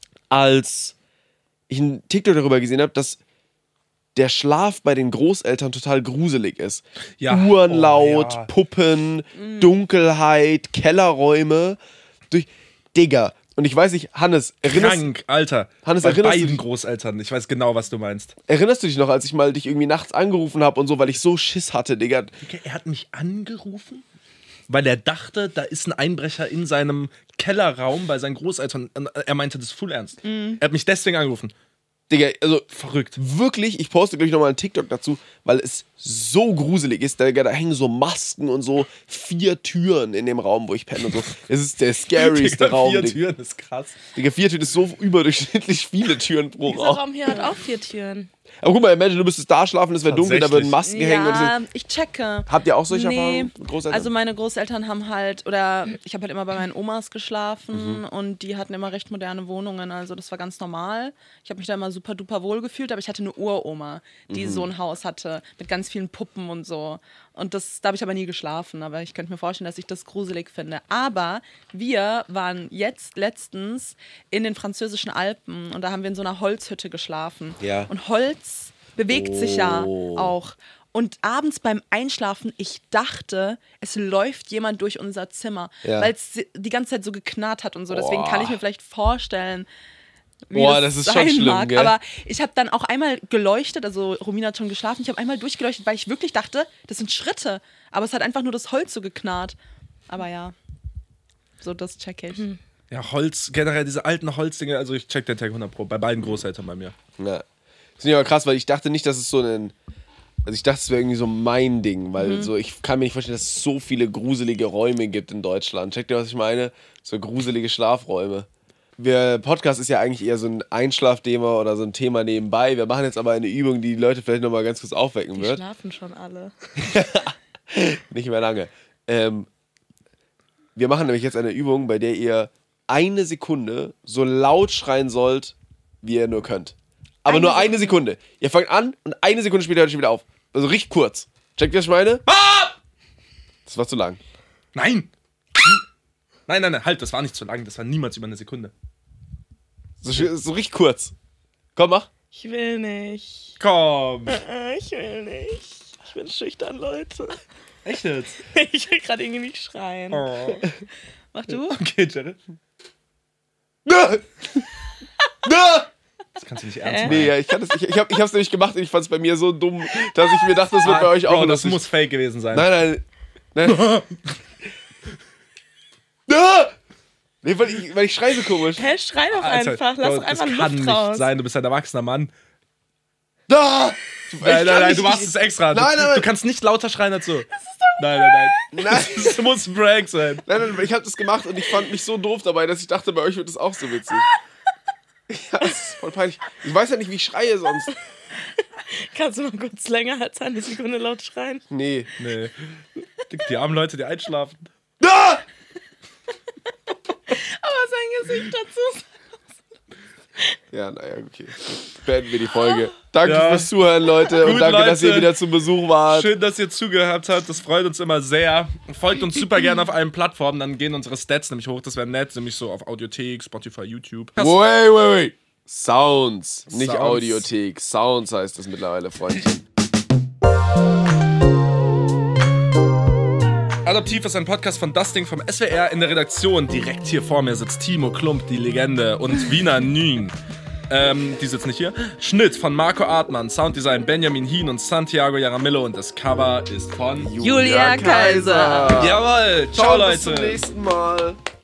Speaker 4: als ich einen TikTok darüber gesehen habe, dass der Schlaf bei den Großeltern total gruselig ist.
Speaker 2: Ja.
Speaker 4: Uhrenlaut,
Speaker 2: Oh, ja.
Speaker 4: Puppen, Dunkelheit, Kellerräume. Durch. Digga. Und ich weiß nicht, Hannes, erinnerst,
Speaker 2: Krank, Alter.
Speaker 4: Hannes,
Speaker 2: Bei
Speaker 4: erinnerst du
Speaker 2: beiden
Speaker 4: dich-
Speaker 2: Großeltern. Ich weiß genau, was du meinst.
Speaker 4: erinnerst du dich noch, als ich mal dich irgendwie nachts angerufen habe und so, weil ich so Schiss hatte, Digga?
Speaker 2: Digga, er hat mich angerufen, weil er dachte, da ist ein Einbrecher in seinem Kellerraum bei seinen Großeltern. Er meinte das full ernst. Er hat mich deswegen angerufen.
Speaker 4: Digga, also
Speaker 2: Verrückt.
Speaker 4: wirklich, ich poste gleich nochmal einen TikTok dazu, weil es so gruselig ist. Da, da hängen so Masken und so vier Türen in dem Raum, wo ich penne und so. Es ist der scarieste
Speaker 2: Digga,
Speaker 4: Raum.
Speaker 2: vier
Speaker 4: Digga.
Speaker 2: Türen ist krass.
Speaker 4: Digga, vier Türen ist so überdurchschnittlich viele Türen pro
Speaker 5: Dieser
Speaker 4: Raum.
Speaker 5: Raum hier hat auch vier Türen.
Speaker 4: Aber guck mal, imagine, du müsstest da schlafen, es wäre dunkel, da würden Masken hängen. Und
Speaker 3: Ja,
Speaker 4: das-
Speaker 3: ich checke.
Speaker 4: Habt ihr auch solche
Speaker 3: Nee,
Speaker 4: Erfahrungen mit Großeltern?
Speaker 3: also meine Großeltern haben halt, oder ich habe halt immer bei meinen Omas geschlafen und die hatten immer recht moderne Wohnungen, also das war ganz normal. Ich habe mich da immer super duper wohl gefühlt, aber ich hatte eine Uroma, die so ein Haus hatte mit ganz vielen Puppen und so. Und das, da habe ich aber nie geschlafen, aber ich könnte mir vorstellen, dass ich das gruselig finde. Aber wir waren jetzt letztens in den französischen Alpen und da haben wir in so einer Holzhütte geschlafen.
Speaker 4: Ja.
Speaker 3: Und Holz bewegt sich ja
Speaker 4: Oh.
Speaker 3: auch. Und abends beim Einschlafen, ich dachte, es läuft jemand durch unser Zimmer,
Speaker 4: Ja.
Speaker 3: weil es die ganze Zeit so geknarrt hat und so. Deswegen
Speaker 4: Boah.
Speaker 3: kann ich mir vielleicht vorstellen, wie
Speaker 4: Boah,
Speaker 3: das,
Speaker 4: das ist schon
Speaker 3: sein
Speaker 4: schlimm,
Speaker 3: mag.
Speaker 4: gell?
Speaker 3: Aber ich habe dann auch einmal geleuchtet, also Romina hat schon geschlafen, ich habe einmal durchgeleuchtet, weil ich wirklich dachte, das sind Schritte. Aber es hat einfach nur das Holz so geknarrt. Aber ja, so das check ich.
Speaker 2: Ja, Holz, generell diese alten Holzdinge, also ich check den Tag hundert Pro, bei beiden Großeltern bei mir.
Speaker 4: Ja. Das ist ja krass, weil ich dachte nicht, dass es so ein. Also ich dachte, es wäre irgendwie so mein Ding, weil so ich kann mir nicht vorstellen, dass es so viele gruselige Räume gibt in Deutschland. Checkt ihr, was ich meine? So gruselige Schlafräume. Wir, Podcast ist ja eigentlich eher so ein Einschlafthema oder so ein Thema nebenbei. Wir machen jetzt aber eine Übung, die die Leute vielleicht nochmal ganz kurz aufwecken
Speaker 5: Die
Speaker 4: wird.
Speaker 5: schlafen schon alle.
Speaker 4: Nicht mehr lange. Ähm, wir machen nämlich jetzt eine Übung, bei der ihr eine Sekunde so laut schreien sollt, wie ihr nur könnt. Aber
Speaker 3: Eine
Speaker 4: nur eine Sekunde. Ihr fangt an und eine Sekunde später hört ihr schon wieder auf. Also richtig kurz. Checkt ihr, was ich meine? Das war zu lang.
Speaker 2: Nein! Nein, nein, nein, halt, das war nicht zu lang, das war niemals über eine Sekunde.
Speaker 4: So, so richtig kurz. Komm, mach.
Speaker 5: Ich will nicht.
Speaker 2: Komm!
Speaker 5: Äh, Ich will nicht. Ich bin schüchtern, Leute.
Speaker 2: Echt jetzt?
Speaker 5: Ich will gerade irgendwie nicht schreien.
Speaker 2: Oh.
Speaker 3: Mach du?
Speaker 2: Okay, Jared.
Speaker 4: Nö! Nö!
Speaker 2: Das kannst du nicht ernst meinen.
Speaker 4: Nee, ja, ich, kann das, ich, ich, hab, ich hab's nämlich gemacht und ich fand's bei mir so dumm, dass ich mir dachte, das wird bei euch
Speaker 2: Ah, Bro,
Speaker 4: auch
Speaker 2: das
Speaker 4: lustig.
Speaker 2: muss fake gewesen sein.
Speaker 4: Nein, nein. nein. Nö! Nee, weil ich, weil ich schreie so komisch.
Speaker 5: Hä, schrei doch
Speaker 2: Alter,
Speaker 5: einfach. Lass
Speaker 2: Bro,
Speaker 5: doch einfach
Speaker 2: das kann
Speaker 5: Luft
Speaker 2: nicht
Speaker 5: raus.
Speaker 2: sein, du bist ein erwachsener Mann.
Speaker 4: Da!
Speaker 2: Nein, nein, nein,
Speaker 4: nicht-
Speaker 2: du machst es extra. Du,
Speaker 4: Nein, nein,
Speaker 2: du kannst nicht lauter schreien als so. Das ist doch nein, nein, nein.
Speaker 4: Nein.
Speaker 2: Das muss ein Prank sein.
Speaker 4: Nein, nein, ich habe das gemacht und ich fand mich so doof dabei, dass ich dachte, bei euch wird das auch so witzig. Ja, das ist voll peinlich. Ich weiß ja nicht, wie ich schreie sonst.
Speaker 5: Kannst du mal kurz länger als eine Sekunde laut schreien?
Speaker 4: Nee.
Speaker 2: Nee. Die, die armen Leute, die einschlafen.
Speaker 4: Ah!
Speaker 5: Aber sein Gesicht dazu.
Speaker 4: Ja, naja, okay. Beenden wir die Folge. Danke
Speaker 2: Ja.
Speaker 4: fürs Zuhören, Leute.
Speaker 2: Gut,
Speaker 4: und danke, dass ihr
Speaker 2: Leute.
Speaker 4: wieder zu Besuch wart.
Speaker 2: Schön, dass ihr zugehört habt. Das freut uns immer sehr. Folgt uns super gerne auf allen Plattformen. Dann gehen unsere Stats nämlich hoch. Das wäre nett. Nämlich so auf Audiothek, Spotify, YouTube.
Speaker 4: Wait, wait, wait. Sounds, nicht
Speaker 2: Sounds.
Speaker 4: Audiothek. Sounds heißt das mittlerweile, Freundchen.
Speaker 2: Adoptiv ist ein Podcast von Das Ding vom S W R. In der Redaktion direkt hier vor mir sitzt Timo Klump, die Legende, und Wiener Nün. Ähm, die sitzt nicht hier. Schnitt von Marco Artmann, Sounddesign Benjamin Hien und Santiago Jaramillo und das Cover ist von
Speaker 3: Julia Kaiser.
Speaker 2: Jawohl, ciao,
Speaker 4: Ciao,
Speaker 2: Leute.
Speaker 4: bis zum nächsten Mal.